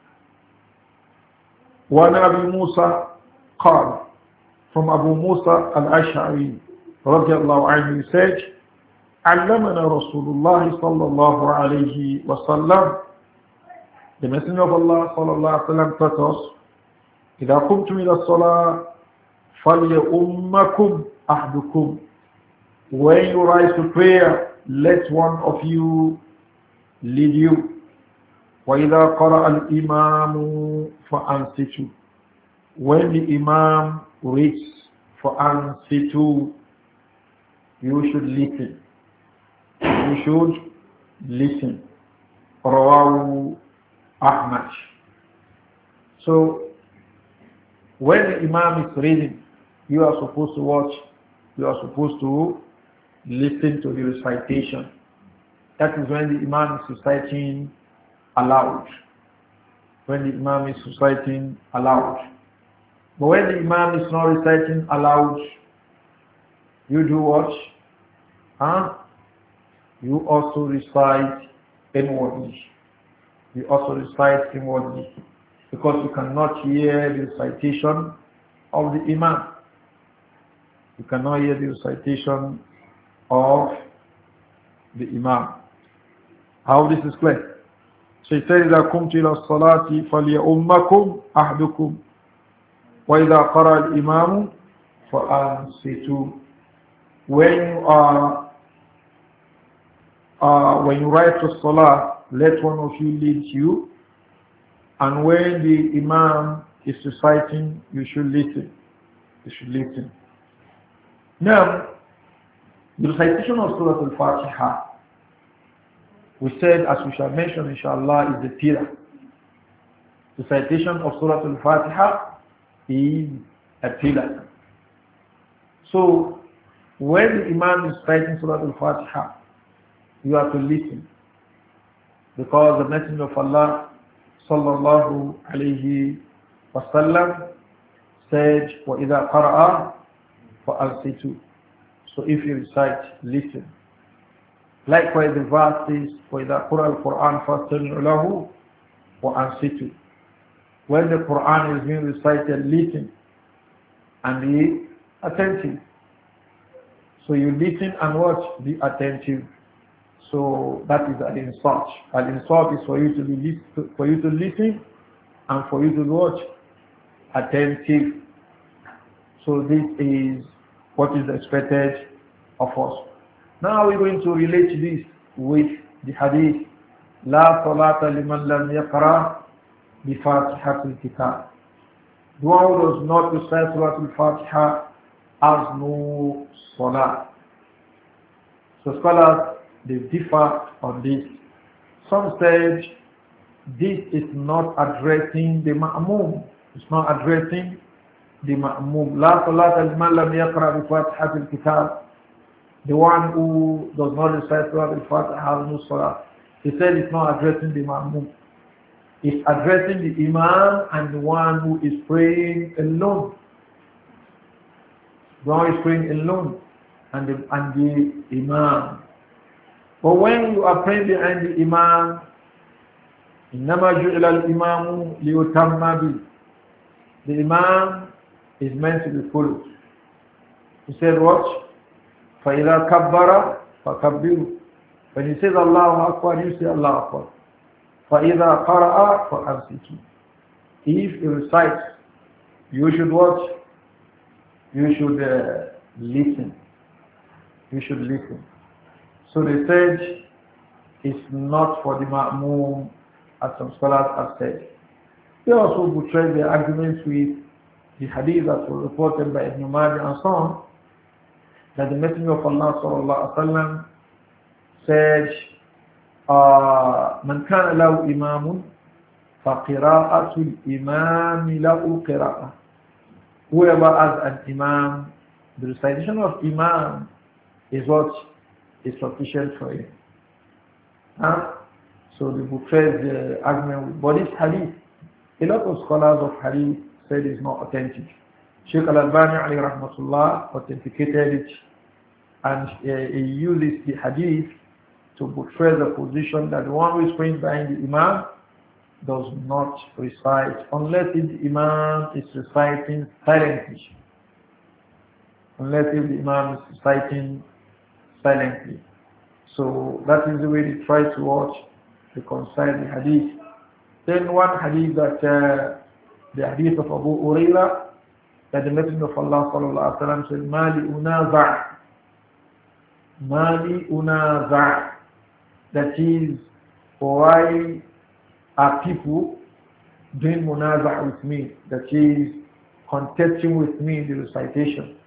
وعن أبي موسى قال, from Abu Musa al-Ash'ari رضي الله عنه, he said, علمنا رسول الله صلى الله عليه وسلم, the Messenger of Allah صلى الله عليه وسلم taught us, إذا قمتم إلى الصلاة فليؤمكم أحدكم, when you rise to prayer, let one of you lead you. وَإِذَا قَرَأَ الْإِمَامُ فَأَنْصِتُوا, when the Imam reads فَأَنْصِتُوا, you should listen. You should listen. رواه Ahmad. So when the Imam is reading, you are supposed to watch, you are supposed to listen to the recitation. That is when the Imam is reciting aloud. When the Imam is reciting aloud. But when the Imam is not reciting aloud, you do what? Huh? You also recite inwardly. You also recite inwardly. Because you cannot hear the recitation of the Imam. You cannot hear the recitation of the Imam. How this is clear? So he says, إِذَا قُمْتُ إِلَى الصَّلَاةِ فَلْيَؤُمَّكُمْ أَحْدُكُمْ وَإِذَا قَرَأَ الْإِمَامُ فَأَنْصِتُوا. When you are, uh, when you write to Salah, let one of you lead you. And when the Imam is reciting, you should listen. they should listen. Now, the recitation of Surah Al-Fatiha, we said, as we shall mention, inshallah, is the pillar. The recitation of Surah Al-Fatiha is a pillar. So, when the Imam is reciting Surah Al-Fatiha, you have to listen. Because the Messenger of Allah, sallallahu alayhi wa sallam, said, وَإِذَا قَرَأَ فَأَنصِتُوا. So if you recite, listen. Likewise the verse says, وَإِذَا قُرَأَ الْقُرْآنَ فَاسْتَمِعُوا لَهُ وَأَنصِتُوا. When the Quran is being recited, listen and be attentive. So you listen and watch, be attentive. So that is al-insat. Al-insat is for you to be for you to listen and for you to watch, attentive. So this is what is expected of us. Now we're going to relate this with the hadith. لا صلاة لمن لم يقرأ بفاتحة الكتاب. The one who does not recite Surah Al-Fatiha has no salah. So scholars, they differ on this. Some said this is not addressing the ma'mum. It's not addressing the ma'mum. La salata liman lam yaqra bi Fatihat al-kitab. The one who does not recite Surah Al-Fatiha has no salah. He said it's not addressing the ma'mum. It's addressing the imam and the one who is praying alone. The one who is praying alone and the, and the imam. But when you are praying behind the imam, إِنَّمَا جُعِلَ الْإِمَامُ لِيُتَمَّ بِهِ. The imam is meant to be followed. He said what? فَإِذَا كَبَّرَ فَكَبِّرُوا. When he says Allahu Akbar, you say Allahu Akbar. فَإِذَا قَرَأَ فَأَنصِتُوا. If he recites, you should watch. You should uh, listen. You should listen. So they said it's not for the ma'mum, as some scholars have said. They also portray their arguments with the hadith that was reported by Ibn Majah and so on, that the Messenger of Allah sallallahu alaihi wasallam said, "Man kana lahu imamun, faqira'atu al-imam lahu qira'ah." Whoever has an imam, the recitation of imam is what is sufficient for him. Huh? So they portray the argument with, but this hadith, a lot of scholars of hadith said it's not authentic. Sheikh Al-Albani alayhi rahmatullah authenticated it, and uh, he uses the hadith to portray the position that the one who is praying behind the imam does not recite unless if the imam is reciting silently. Unless if the imam is reciting silently. So that is the way they try to watch, reconcile the hadith. Then one hadith that uh, the hadith of Abu Hurairah, that the Messenger of Allah sallallahu alaihi wasallam said, "Mali unaza', mali unaza'." That is, why are people doing munaza' with me? That is, contesting with me in the recitation.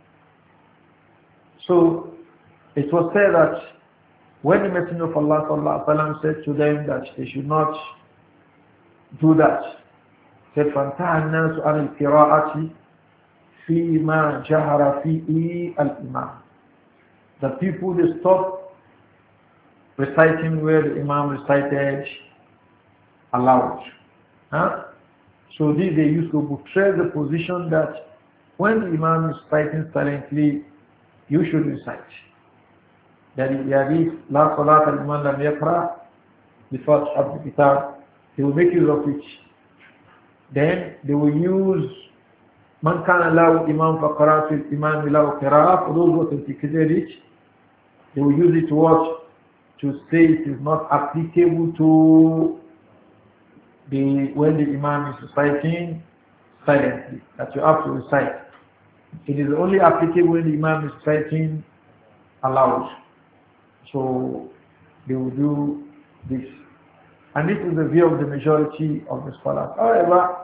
So it was said that when the Messenger of Allah sallallahu alaihi wasallam said to them that they should not do that, said, فَانْتَهَا النَّاسُ عَنِ الْقِرَاءَةِ فِي مَا جَهَرَ فِيهِ الْإِمَامِ. The people, they stopped reciting where the Imam recited aloud. Huh? So this they used to portray the position that when the Imam is reciting silently, you should recite. That is the hadith, La salata liman lam yaqra bi Fatihat al-kitab. They will make use of it. Then they will use Man kana lahu imam faqara'atu al-imam lahu qira'ah. For those who authenticated it, they will use it to watch, to say it is not applicable to the when the imam is reciting silently, that you have to recite. It is only applicable when the imam is reciting aloud. So they will do this. And this is the view of the majority of the scholars. However,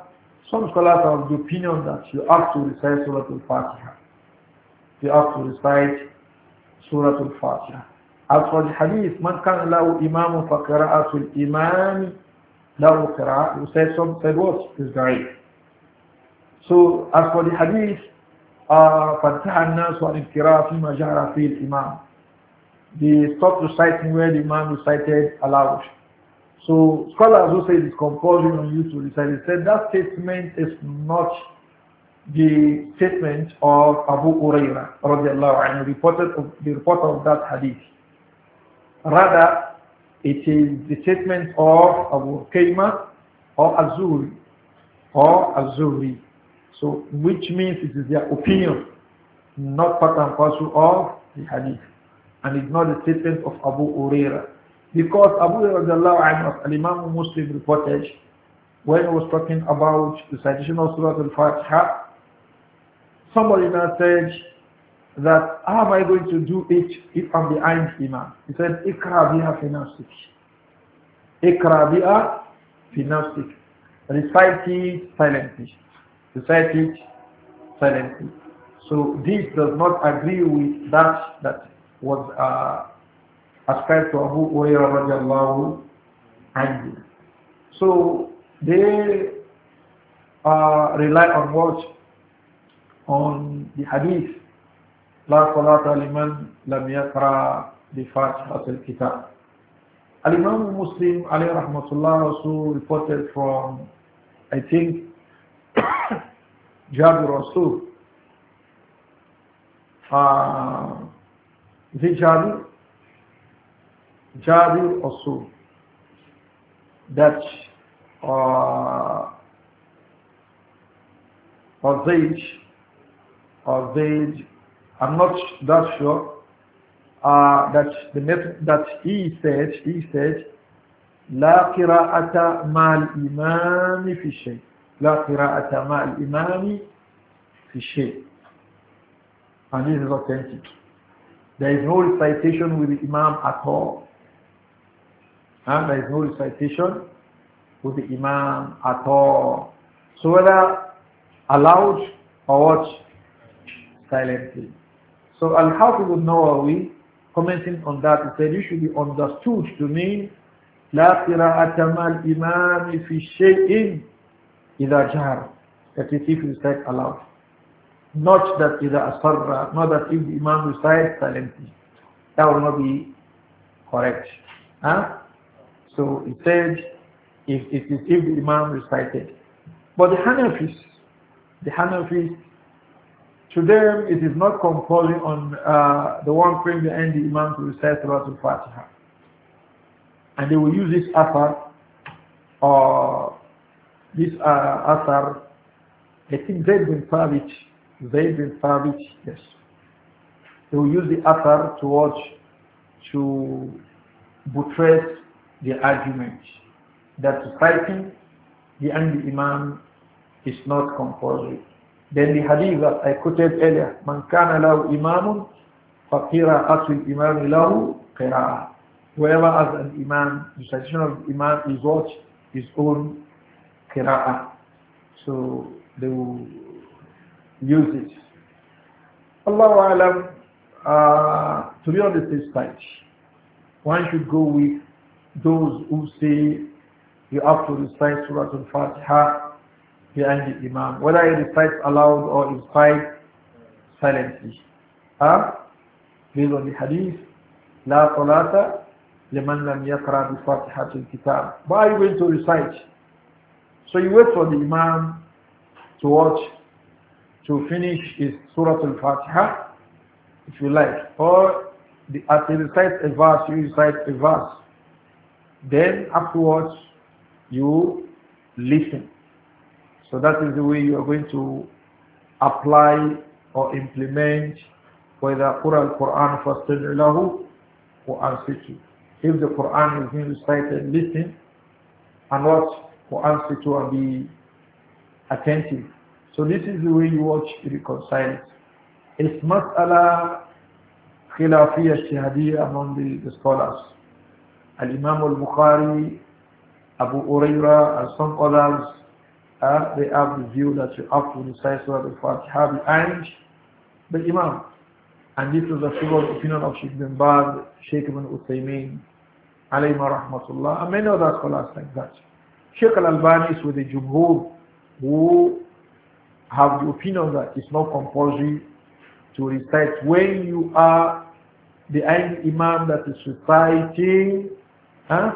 Some scholars are of the opinion that you have to recite Surah Al-Fatiha. You have to recite Surah Al-Fatiha. As for the hadith, man kana lahu imamun fa qira'atul imam lahu qira'ah. You said some said what is right. So as for the hadith, فَانْتَحَ النَّاسُ عَنِ الْقِرَاءَةِ فِيمَا جَهَرَ فِيهِ الْإِمَامُ. They stopped reciting where the imam recited aloud. So scholars who say it's compulsory on you to recite, they said that statement is not the statement of Abu Hurairah radiallahu anhu, reported of, the reporter of that hadith. Rather, it is the statement of Abu Qaymah or Az-Zuhri or Az-Zuhri. So, which means it is their opinion, not part and parcel of the hadith. And it's not the statement of Abu Hurairah. Because Abu Hurairah, as Imam Muslim reported, when he was talking about the citation of Surah Al-Fatiha, somebody now said that, how am I going to do it if I'm behind Imam? He said, Ikra biha fi nafsik. Ikra biha fi nafsik. Recite it silently. Recite it silently. So this does not agree with that that was uh, ascribed to Abu Hurairah radiallahu anhu. So they uh, rely on what? On the hadith. La salata liman lam yaqra bi Fatihat al-Kitab. Al-Imam Muslim alayhi rahmatullah also reported from, I think, Jabir Rasul. Uh, is it Jabir? Jabir Rasul. That uh, or Zayd, or Zayd, I'm not that sure. Uh, that the method that he said, he said, لا قراءة مع الإمام في شيء. لا قراءة مع الإمام في شيء. And this is authentic. There is no recitation with the Imam at all. And there is no recitation with the Imam at all. So whether aloud or what? Silently. So Al-Hafiz al-Nawawi, commenting on that, he said, you should be understood to mean لا قراءة مع الإمام في شيء إذا جهر. That is, if you recite aloud. Not that إذا أصر, not that if the Imam recites silently. That will not be correct. Huh? So he said, if it is if the Imam recited. But the Hanafis, the Hanafis, to them it is not compulsory on uh, the one praying behind the Imam to recite Surah Al-Fatiha. And they will use this asar, or this uh, asar, I think Zayd bin Thabit, Zayd bin Thabit, yes. They will use the asar to watch, to buttress the argument that reciting behind the Imam is not compulsory. Then the hadith that I quoted earlier, Man kana lahu imamun, faqira'atu al-imam lahu qira'ah. Whoever has an imam, the tradition of the imam is what? His own qira'ah. So they will use it. Allahu alam, uh, to be on the safe side, one should go with those who say you have to recite Surah Al-Fatiha behind the Imam, whether he recites aloud or he recites silently. Huh? Based on the hadith, La salata liman lam yaqra bi Fatihatil Kitab. But are you going to recite? So you wait for the Imam to watch, to finish his Surah Al-Fatiha, if you like. Or the, as he recites a verse, you recite a verse. Then afterwards, you listen. So that is the way you are going to apply or implement whether Qur'an al-Quran fastami' lahu or ansitu. If the Quran is being recited, listen, and what? For ansitu and be attentive. So this is the way you watch reconcile it. It's mas'ala khilafiyya shihadiyya among the, the scholars. Al-Imam al-Bukhari, Abu Hurairah, and some others, uh, they have the view that you have to recite Surah Al-Fatiha behind the Imam. And this was the favored opinion of Sheikh bin Baz, Sheikh ibn Uthaymeen, alayhi rahmatullah, and many other scholars like that. Sheikh Al-Albani is with the Jumhur, who have the opinion that it's not compulsory to recite when you are behind the Imam that is reciting huh,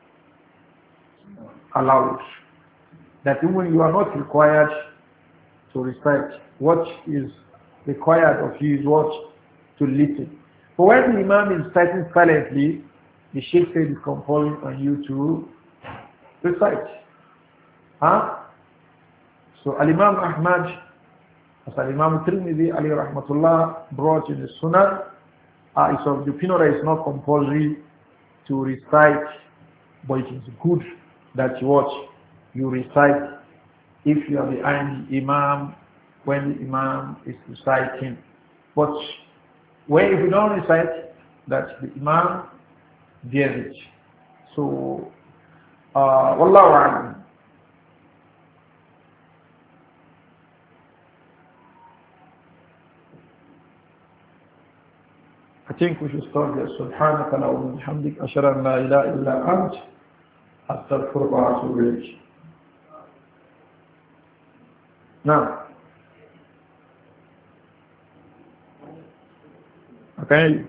aloud. That even when you are not required to recite, what is required of you is what? To listen. But when the Imam is reciting silently, the Sheikh said it's compulsory on you to recite. Huh? So Al-Imam Ahmad, as Al-Imam Tirmidhi alayhi rahmatullah brought in the Sunnah, uh, it's of the opinion that it's not compulsory to recite, but it is good that you watch, you recite if you are behind the Imam when the Imam is reciting. But when if you don't recite, that the Imam bears it. So, uh, Wallahu a'lam. I think we should start there. سبحانك اللهم وبحمدك أشهد أن لا إله إلا أنت أستغفرك وأتوب إليك. Now, okay.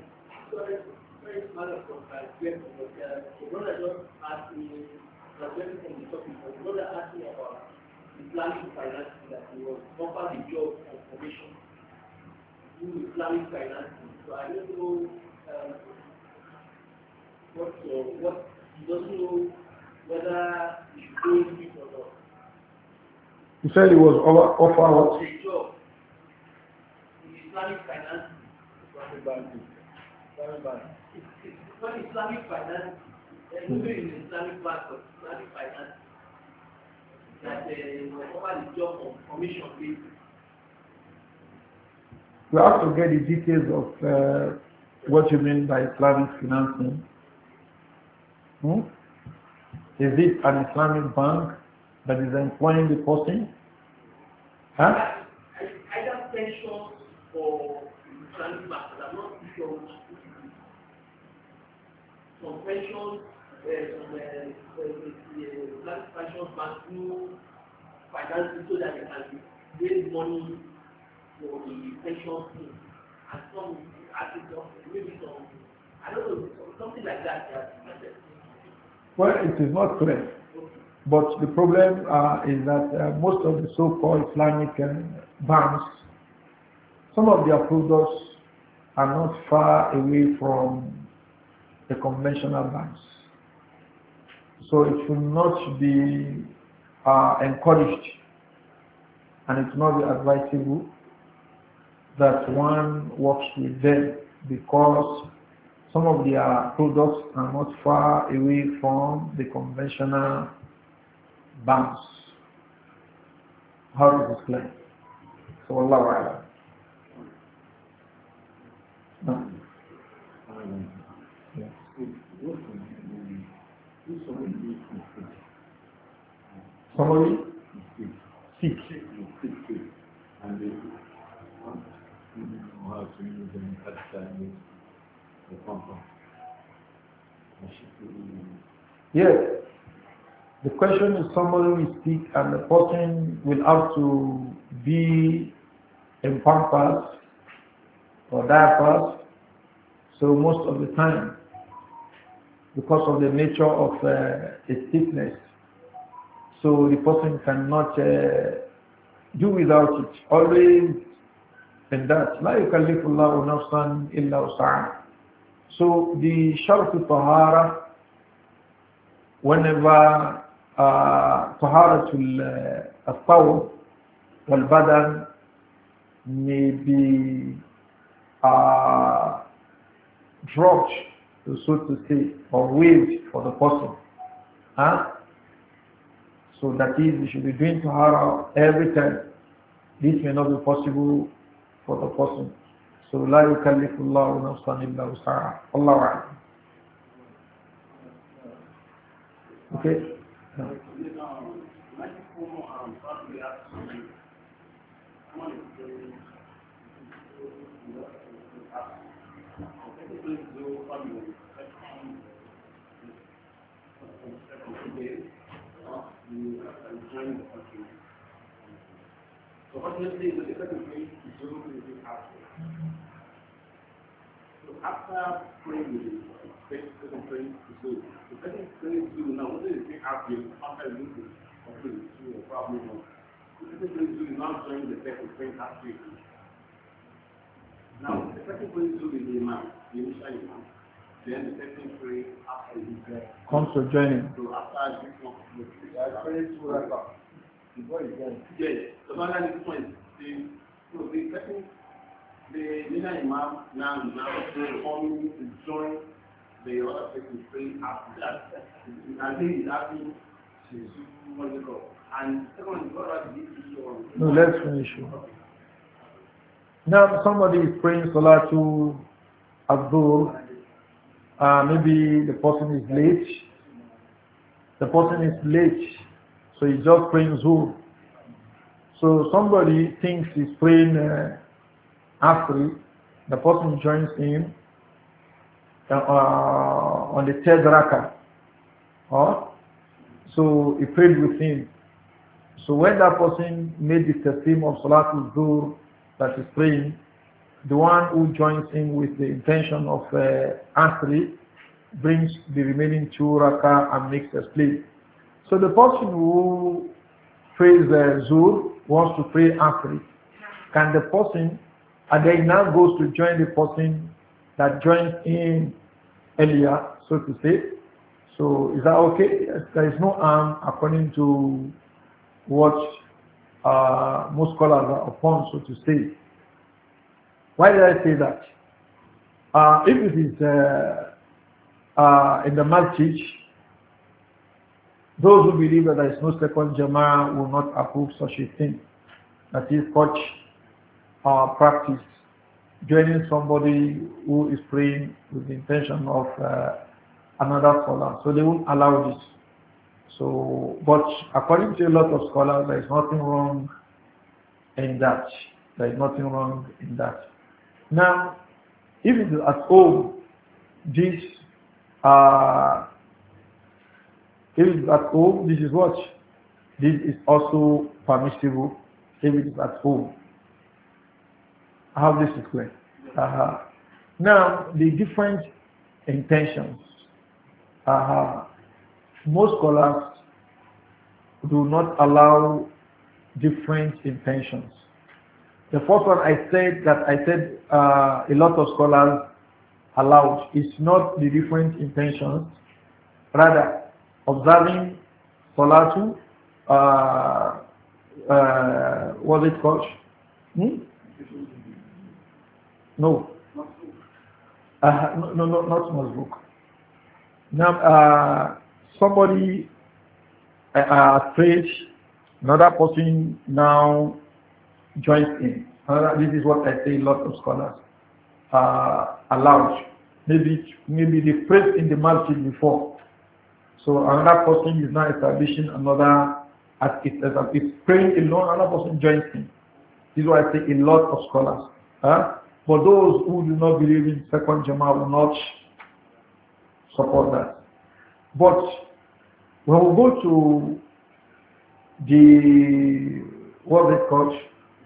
Islamic financing that he was offered the job of commission in Islamic financing. So I don't know um, what uh, what he doesn't know whether he should go into it or not. You said he was offered what? A job in Islamic financing. Islamic banking. Islamic banking. It's, it's not Islamic finance. They're moving in Islamic bank or Islamic finance. That they uh, offer the job of commission basis. We have to get the details of uh, what you mean by Islamic financing. Hmm? Is it an Islamic bank that is employing the person? Huh? Either pensions or Islamic bank, but I'm not sure which. Some pensions, uh, some uh, uh, Islamic pensions bank do financing so that they can raise money for the pension scheme. And some articles, maybe some, I don't know, something like that. that Well, it is not clear. But the problem uh, is that uh, most of the so-called Islamic uh, banks, some of their products are not far away from the conventional banks. So it should not be uh, encouraged, and it's not advisable that one works with them, because some of their products are not far away from the conventional banks. How is it clear? So Allah no. Yeah. Somebody sick. And they know how to use them at time the compound. Yes. The question is somebody will speak and the person will have to be in pampers or diapers. So most of the time, because of the nature of uh, a sickness, so the person cannot uh, do without it. Always in that. لا يكلف الله نفسا إلا وسعها. So the sharf tahara, whenever طهارة الثوب والبدن may be uh, dropped, so to say, or waived for the person. Huh? So that is, you should be doing tahara every time. This may not be possible for the person. So لا يكلف الله نفسا إلا وسعها. الله أعلم. Okay. No. So obviously, the second place is zero to the after. So after praying with the second prayer is zero. The second prayer is zero. Now, what is the after you after you lose it? Okay, zero, probably not. The second prayer is zero, now join the second prayer after you. Now, the second prayer is zero is the imam, the initial imam. Then the second prayer after you get. Comes to joining. So after this one, I pray to Allah. Before you get yes, so now this point, the, so the second, the leader imam now now forming to join the other person praying after that. And he is asking to do what you call. And second, what are the issue on? No, let's finish. Now, somebody is praying Salatu Abdul. Uh, maybe the person is late. The person is late. So he's just praying Zuhr. So somebody thinks he's praying uh, after the person joins him uh, on the third rakah. Uh, so he prayed with him. So when that person made the taslim of Salatul Zuhr that is praying, the one who joins him with the intention of uh, Asri brings the remaining two rakah and makes a split. So the person who prays uh, Zuhr wants to pray Asri. Can the person, and then now goes to join the person that joined in earlier, so to say. So is that okay? There is no harm according to what uh, most scholars are upon, so to say. Why did I say that? Uh, if it is uh, uh, in the masjid, those who believe that there is no second Jama'ah will not approve such a thing. That is such uh, practice. Joining somebody who is praying with the intention of uh, another scholar. So they won't allow this. So, but according to a lot of scholars, there is nothing wrong in that. There is nothing wrong in that. Now, if it is at home, this uh, if it is at home, this is what? This is also permissible if it is at home. How this is clear. Uh-huh. Now, the different intentions. Uh-huh. Most scholars do not allow different intentions. The first one I said that I said uh, a lot of scholars allowed is not the different intentions, rather observing Salatu, uh, uh, what's it called? Hmm? No. Uh, no, no, no, not Mazbuk. Now, uh, somebody uh, uh, prayed, another person now joins in. Uh, this is what I say a lot of scholars uh, allowed. Maybe, maybe they prayed in the masjid before. So another person is now establishing another, as it is praying alone, another person joins in. This is why I say a lot of scholars. Huh? But those who do not believe in second Jama'ah will not support that. But when we go to the, what is it called?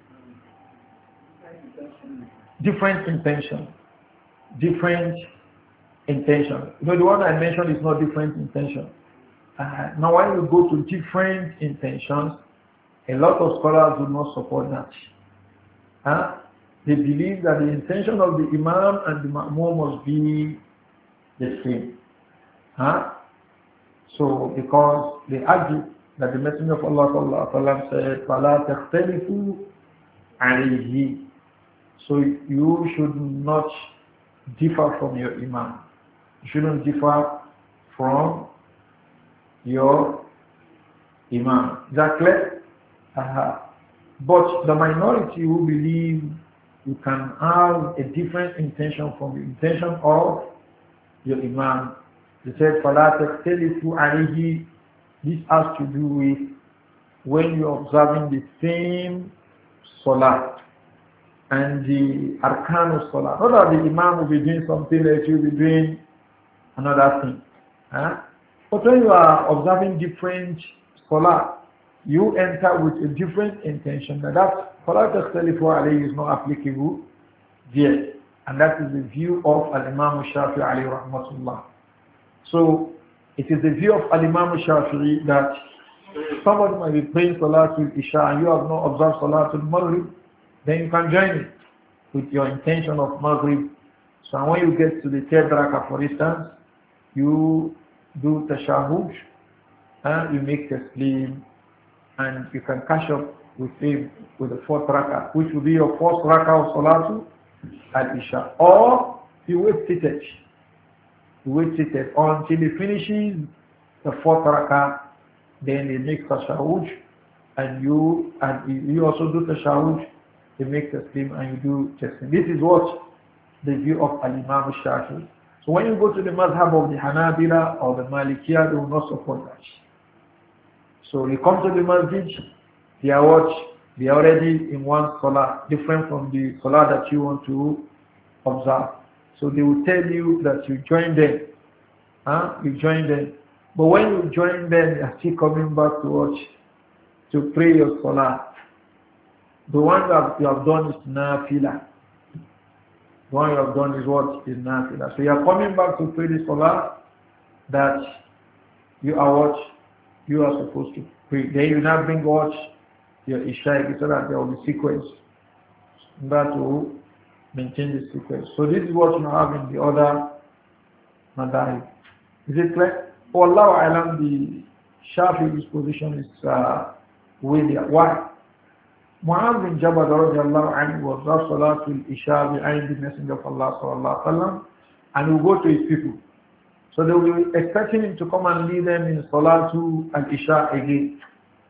Different intention. Different intention. You know, the one I mentioned is not different intention. Uh, now when we go to different intentions, a lot of scholars do not support that. Huh? They believe that the intention of the Imam and the Ma'mum must be the same. Huh? So, because they argue that the Messenger of Allah sallallahu alaihi wasallam said, فَلَا تَخْتَلِفُوا عَلَيْهِ. So you should not differ from your Imam. You shouldn't differ from your Imam. Is that clear? Uh-huh. But the minority who believe you can have a different intention from the intention of your Imam. They said, فَلَا تَخْتَلِفُوا عَلَيْهِ. This has to do with when you're observing the same salah and the arkan of salah. Not that the imam will be doing something that you'll be doing another thing. Huh? But when you are observing different salah, you enter with a different intention. Now that salah takhtalifu alayhi is not applicable there. And that is the view of Al-Imam Shafi'i alayhi rahmatullah. So it is the view of Al-Imam Shafi'i that somebody might be praying Salatul Isha and you have not observed Salatul Maghrib, then you can join it with your intention of Maghrib. So when you get to the third rakah, for instance, you do Tashahhud and you make Taslim and you can catch up with him with the fourth rakah, which will be your first rakah of Salatul Al-Isha. Or you wait seated. You wait seated until he finishes the fourth rakah, then he makes Tashahhud and you and you also do Tashahhud, you make Taslim and you do Taslim. This is what the view of Al-Imam Shafi'i. So when you go to the madhab of the Hanabila or the Malikiyah, they will not support that. So you come to the masjid, they are what? They are already in one salah, different from the salah that you want to observe. So they will tell you that you join them. Huh? You join them. But when you join them, you are still coming back to watch, to pray your salah. The one that you have done is nafila. The one you have done is what? Is nafila. So you are coming back to pray the salah that you are what? You are supposed to pray. Then you now bring what? Your Isha, so that there will be sequence. That will maintain the sequence. So this is what you have in the other madhab. Is it clear? For Allah Alam, the Shafi'i's position is uh, with the why? Mu'adh bin Jabal radiallahu anhu was Salatul Isha behind the Messenger of Allah sallallahu alaihi wasallam, and he will go to his people. So they will be expecting him to come and lead them in Salatul Al-Isha again.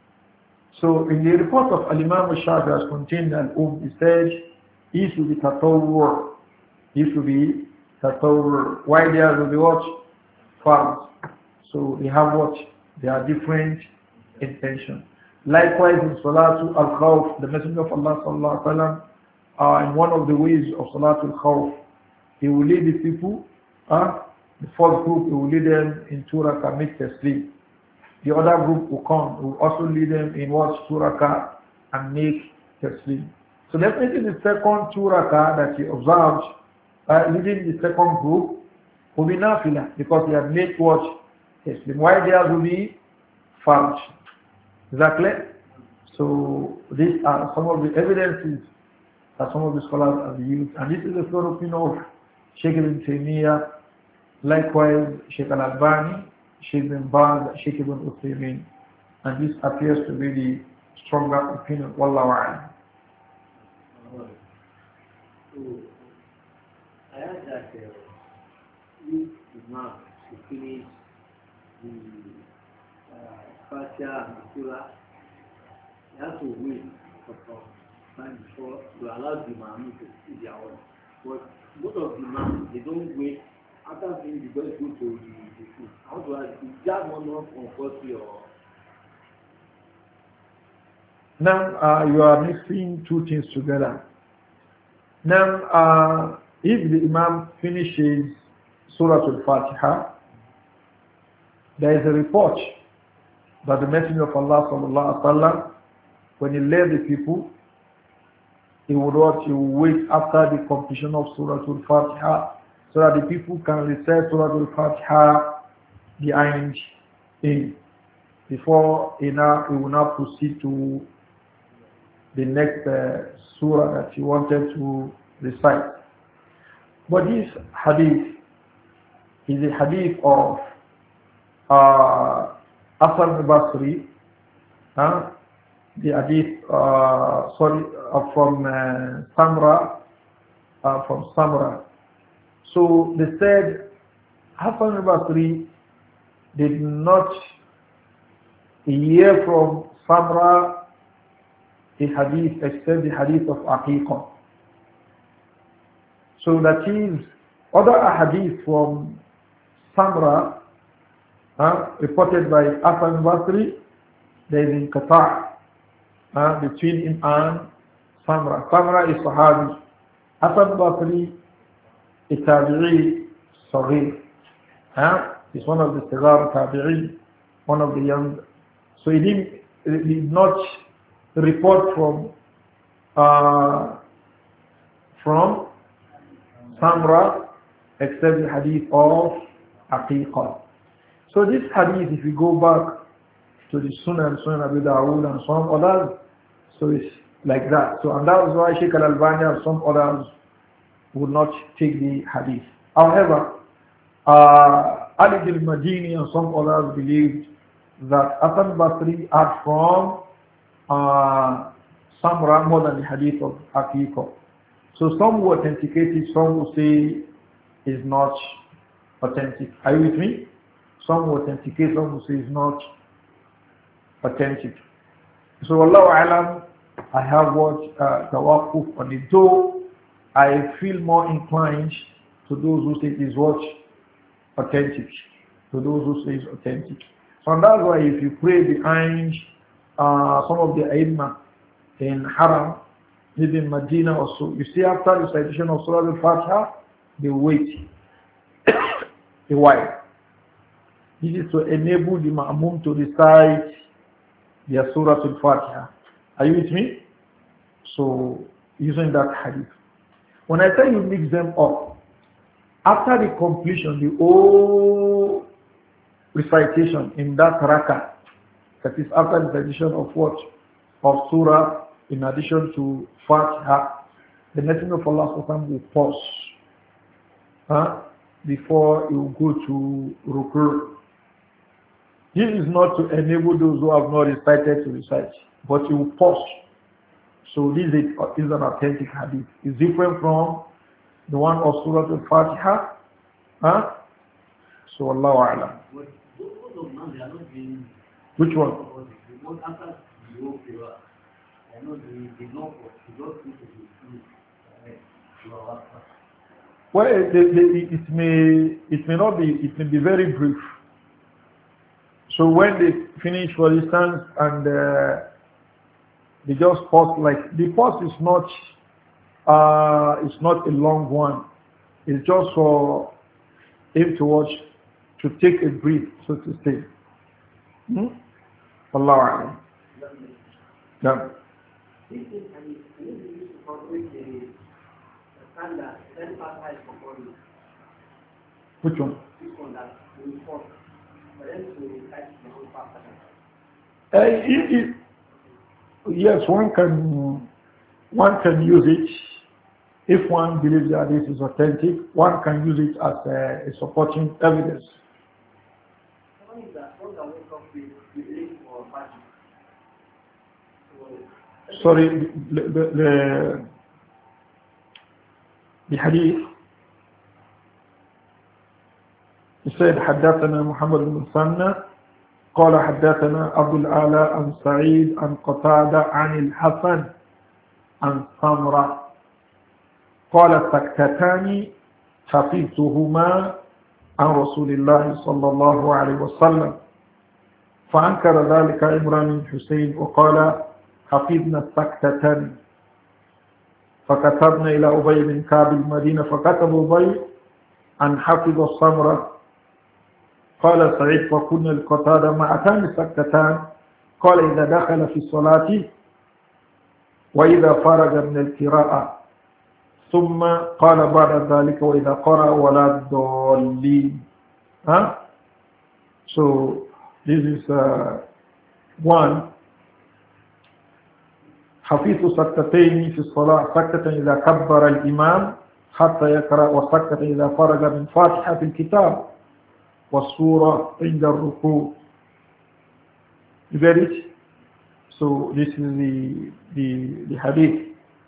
So in the report of Al-Imam al-Shafi'i as contained in Al-Um, he said, he should be tatawwur. He should be tatawwur. Why there will be what? Farz. So they have what? They are different intentions. Likewise in Salatul Al-Khawf, the Messenger of Allah sallallahu alaihi wasallam, uh, in one of the ways of Salatul Khawf, he will lead the people, uh, the first group, he will lead them in two rakah, make taslim. The other group will come, he will also lead them in what? Two rakah and make taslim. So definitely the second two rakah that he observed, uh, leading the second group, will be nafila, because he had made what? Taslim. Why there will be farj? Exactly. So these are some of the evidences that some of the scholars have used, and this is the third opinion of Sheikh Ibn Taymiyyah, likewise Sheikh Al-Albani, Sheikh Ibn Baz, Sheikh Ibn Uthaymeen, and this appears to be the stronger opinion. Wallahu a'lam. So I heard that uh, if Imam to finish the Fatiha and Surah, you have to wait for some time before to allow the Imam to see their own. But most of the Imam, they don't wait after being the best good to the food. How do I, is that one not compulsory or? Now uh, you are mixing two things together. Now uh, if the Imam finishes Surah Al-Fatiha, there is a report that the Messenger of Allah sallallahu alaihi wasallam, when he led the people, he would watch, he would wait after the completion of Surah Al-Fatiha, so that the people can recite Surah Al-Fatiha behind him. Before he, now, he will now proceed to the next uh, surah that he wanted to recite. But this hadith is a hadith of uh, Hasan al-Basri, huh? the hadith uh, sorry, uh, from uh, Samra, uh, from Samra. So they said Hasan al-Basri did not hear from Samra the hadith except the hadith of Aqiqah. So that is other hadith from Samra uh, reported by Hasan al-Basri, there is in Qata'. uh, between him and Samra. Samra is Sahabi. Hassan Basri is Tabi'i Saghir. Huh? He's one of the Sigar Tabi'i, one of the young. So he didn't, he did not report from uh, from Samra except the hadith of Aqiqah. So this hadith, if you go back to the Sunan, Sunan Abu Dawud and some others, so it's like that. So and that is why Sheikh Al-Albani and some others would not take the hadith. However, uh, Ali al-Madini and some others believed that Hassan Basri are from uh, Samra more than the hadith of Aqiqah. So some will authenticate it, some will say is not authentic. Are you with me? Some will authenticate, some will say is not authentic. So Allah Alam, I have watched uh, Tawaquf on it, though I feel more inclined to those who say it is what authentic, to those who say it's authentic. So that's why if you pray behind uh, some of the Aimma in Haram, maybe in Medina or so, you see after the recitation of Surah Al-Fatiha, they wait a while. This is to enable the Ma'mum to recite their Surah Al-Fatiha. Are you with me? So, using that hadith. When I say you mix them up, after the completion, the whole recitation in that rakah, that is after the recitation of what? Of Surah, in addition to Fatiha, the Messenger of Allah will pause huh, before he will go to Rukur. This is not to enable those who have not recited to recite, but he will pause. So this is, is an authentic hadith. It's different from the one of Surah Al-Fatiha. Huh? So Allah A'lam. Which one? Well, it, it, it may it may not be it may be very brief. So when they finish, for instance, and uh, they just pause, like the pause is not uh, it's not a long one. It's just for him to watch, to take a breath, so to say. Hmm? Allah A'lam. Yeah. This is an use to calculate the standard, then pass for body. Which one? This one that we report. For them to recite the whole pass. Uh, it, it, yes, one can one can use it if one believes that this is authentic. One can use it as a, a supporting evidence. One is that one that wake up with relief or party. Sorry, the, the, the, the hadith, he said, حدثنا محمد بن مسنى قال حدثنا عبد الأعلى عن سعيد عن قتادة عن الحسن عن سمرة قال سكتتان حفظتهما عن رسول الله صلى الله عليه وسلم فأنكر ذلك عمران بن حسين وقال حفظنا سكتة فكتبنا إلى أبي بن كعب المدينة فكتب أبي أن حفظ السمرة قال سعيد فكنا القتادة معتان سكتان قال إذا دخل في الصلاة وإذا فرغ من القراءة ثم قال بعد ذلك وإذا قرأ ولا الضالين. Huh? So this is uh, one. حفظت سكتتين في الصلاة سكتة إذا كبر الإمام حتى يقرأ وسكتة إذا فرغ من فاتحة الكتاب والسورة عند الركوع. You get it? So this is the the, the hadith.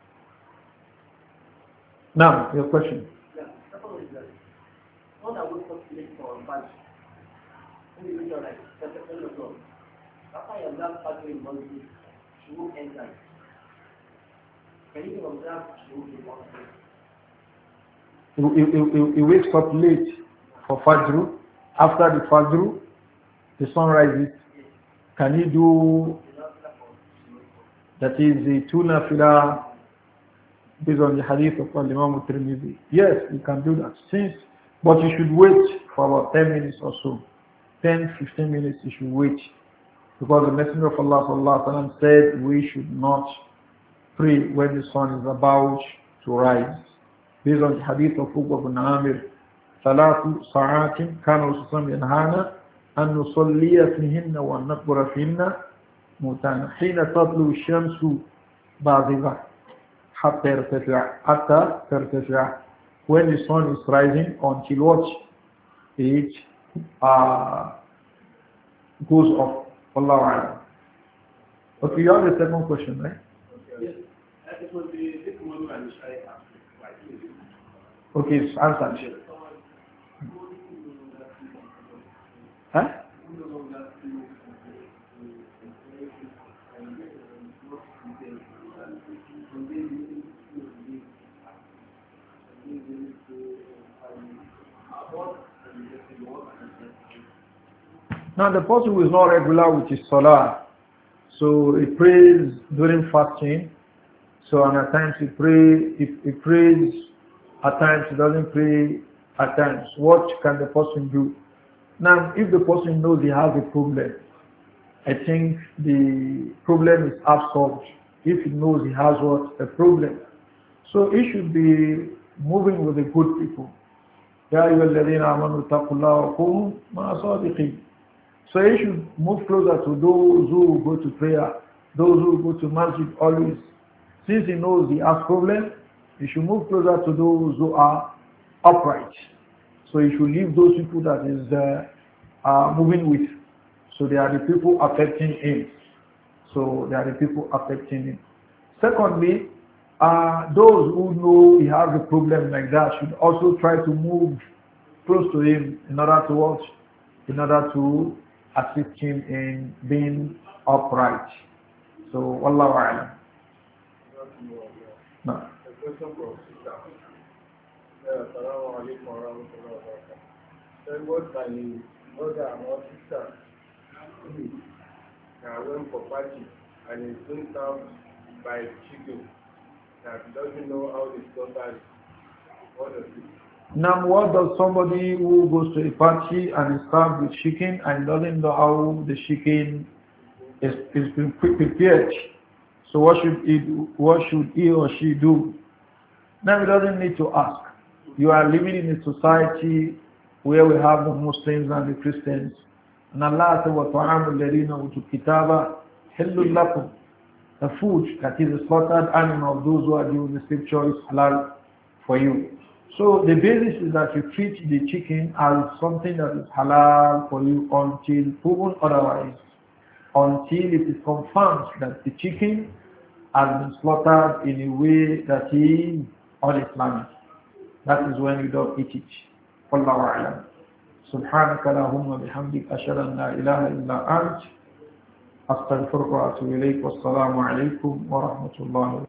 Now, your question. Yeah, that's all is that. One that wakes up late for a bunch. When you reach out like seven o'clock. After your last party in Monday, she won't enter. Can you observe she won't be one He, he, he, he wakes up late for Fajr. After the Fajr, the sun rises. Can he do That is the two nafila based on the hadith of Imam al-Tirmidhi. Yes, you can do that. Since, but you should wait for about ten minutes or so. ten, fifteen minutes you should wait. Because the Messenger of Allah sallallahu alaihi wasallam said we should not pray when the sun is about to rise. Based on the hadith of Uqba ibn Amir, ثلاث ساعات كان رسول الله ينهانا أن نصلي فيهن ونقبر فيهن موتانا حين تطلع الشمس بازغة حتى يرتفع حتى ترتفع, when the sun is rising until what? It uh, goes off. Wallahu a'lam. Okay, you have the second question, right? Yes. It was the this one and I asked. Okay, it's answered. Huh? Now the person who is not regular with his salah, so he prays during fasting, so and at times he pray, he, he prays, at times he doesn't pray, at times. What can the person do? Now, if the person knows he has a problem, I think the problem is half solved. If he knows he has what? A problem. So he should be moving with the good people. يَا أَيُّهَا الَّذِينَ آمَنُوا اتَّقُوا اللَّهَ وَكُونُوا مَعَ الصَّادِقِينَ. So he should move closer to those who go to prayer, those who go to masjid always. Since he knows he has problem, he should move closer to those who are upright. So he should leave those people that is uh, uh, moving with. So they are the people affecting him. So they are the people affecting him. Secondly, uh, those who know he has a problem like that should also try to move close to him in order to watch, in order to assist him in being upright. So, wallahu a'lam. No. Then what can mother or sister do now when for party and is being served by chicken that doesn't know how to slaughter it? What does it? Now, what does somebody who goes to a party and is served with chicken and doesn't know how the chicken is, is being prepared? So what should he do? What should he or she do? Now, he doesn't need to ask. You are living in a society where we have the Muslims and the Christians. And Allah said, وَطَعَامُ الَّذِينَ أُوتُوا الْكِتَابَ حِلٌّ لَكُمْ. The food, that is the slaughtered animal of those who are given the scripture, is halal for you. So the basis is that you treat the chicken as something that is halal for you until proven otherwise. Until it is confirmed that the chicken has been slaughtered in a way that is un-Islamic. That is when you don't eat it. Wallahu a'lam. سبحانك اللهم وبحمدك أشهد أن لا إله إلا أنت أستغفرك وأتوب إليك والسلام عليكم ورحمة الله وبركاته.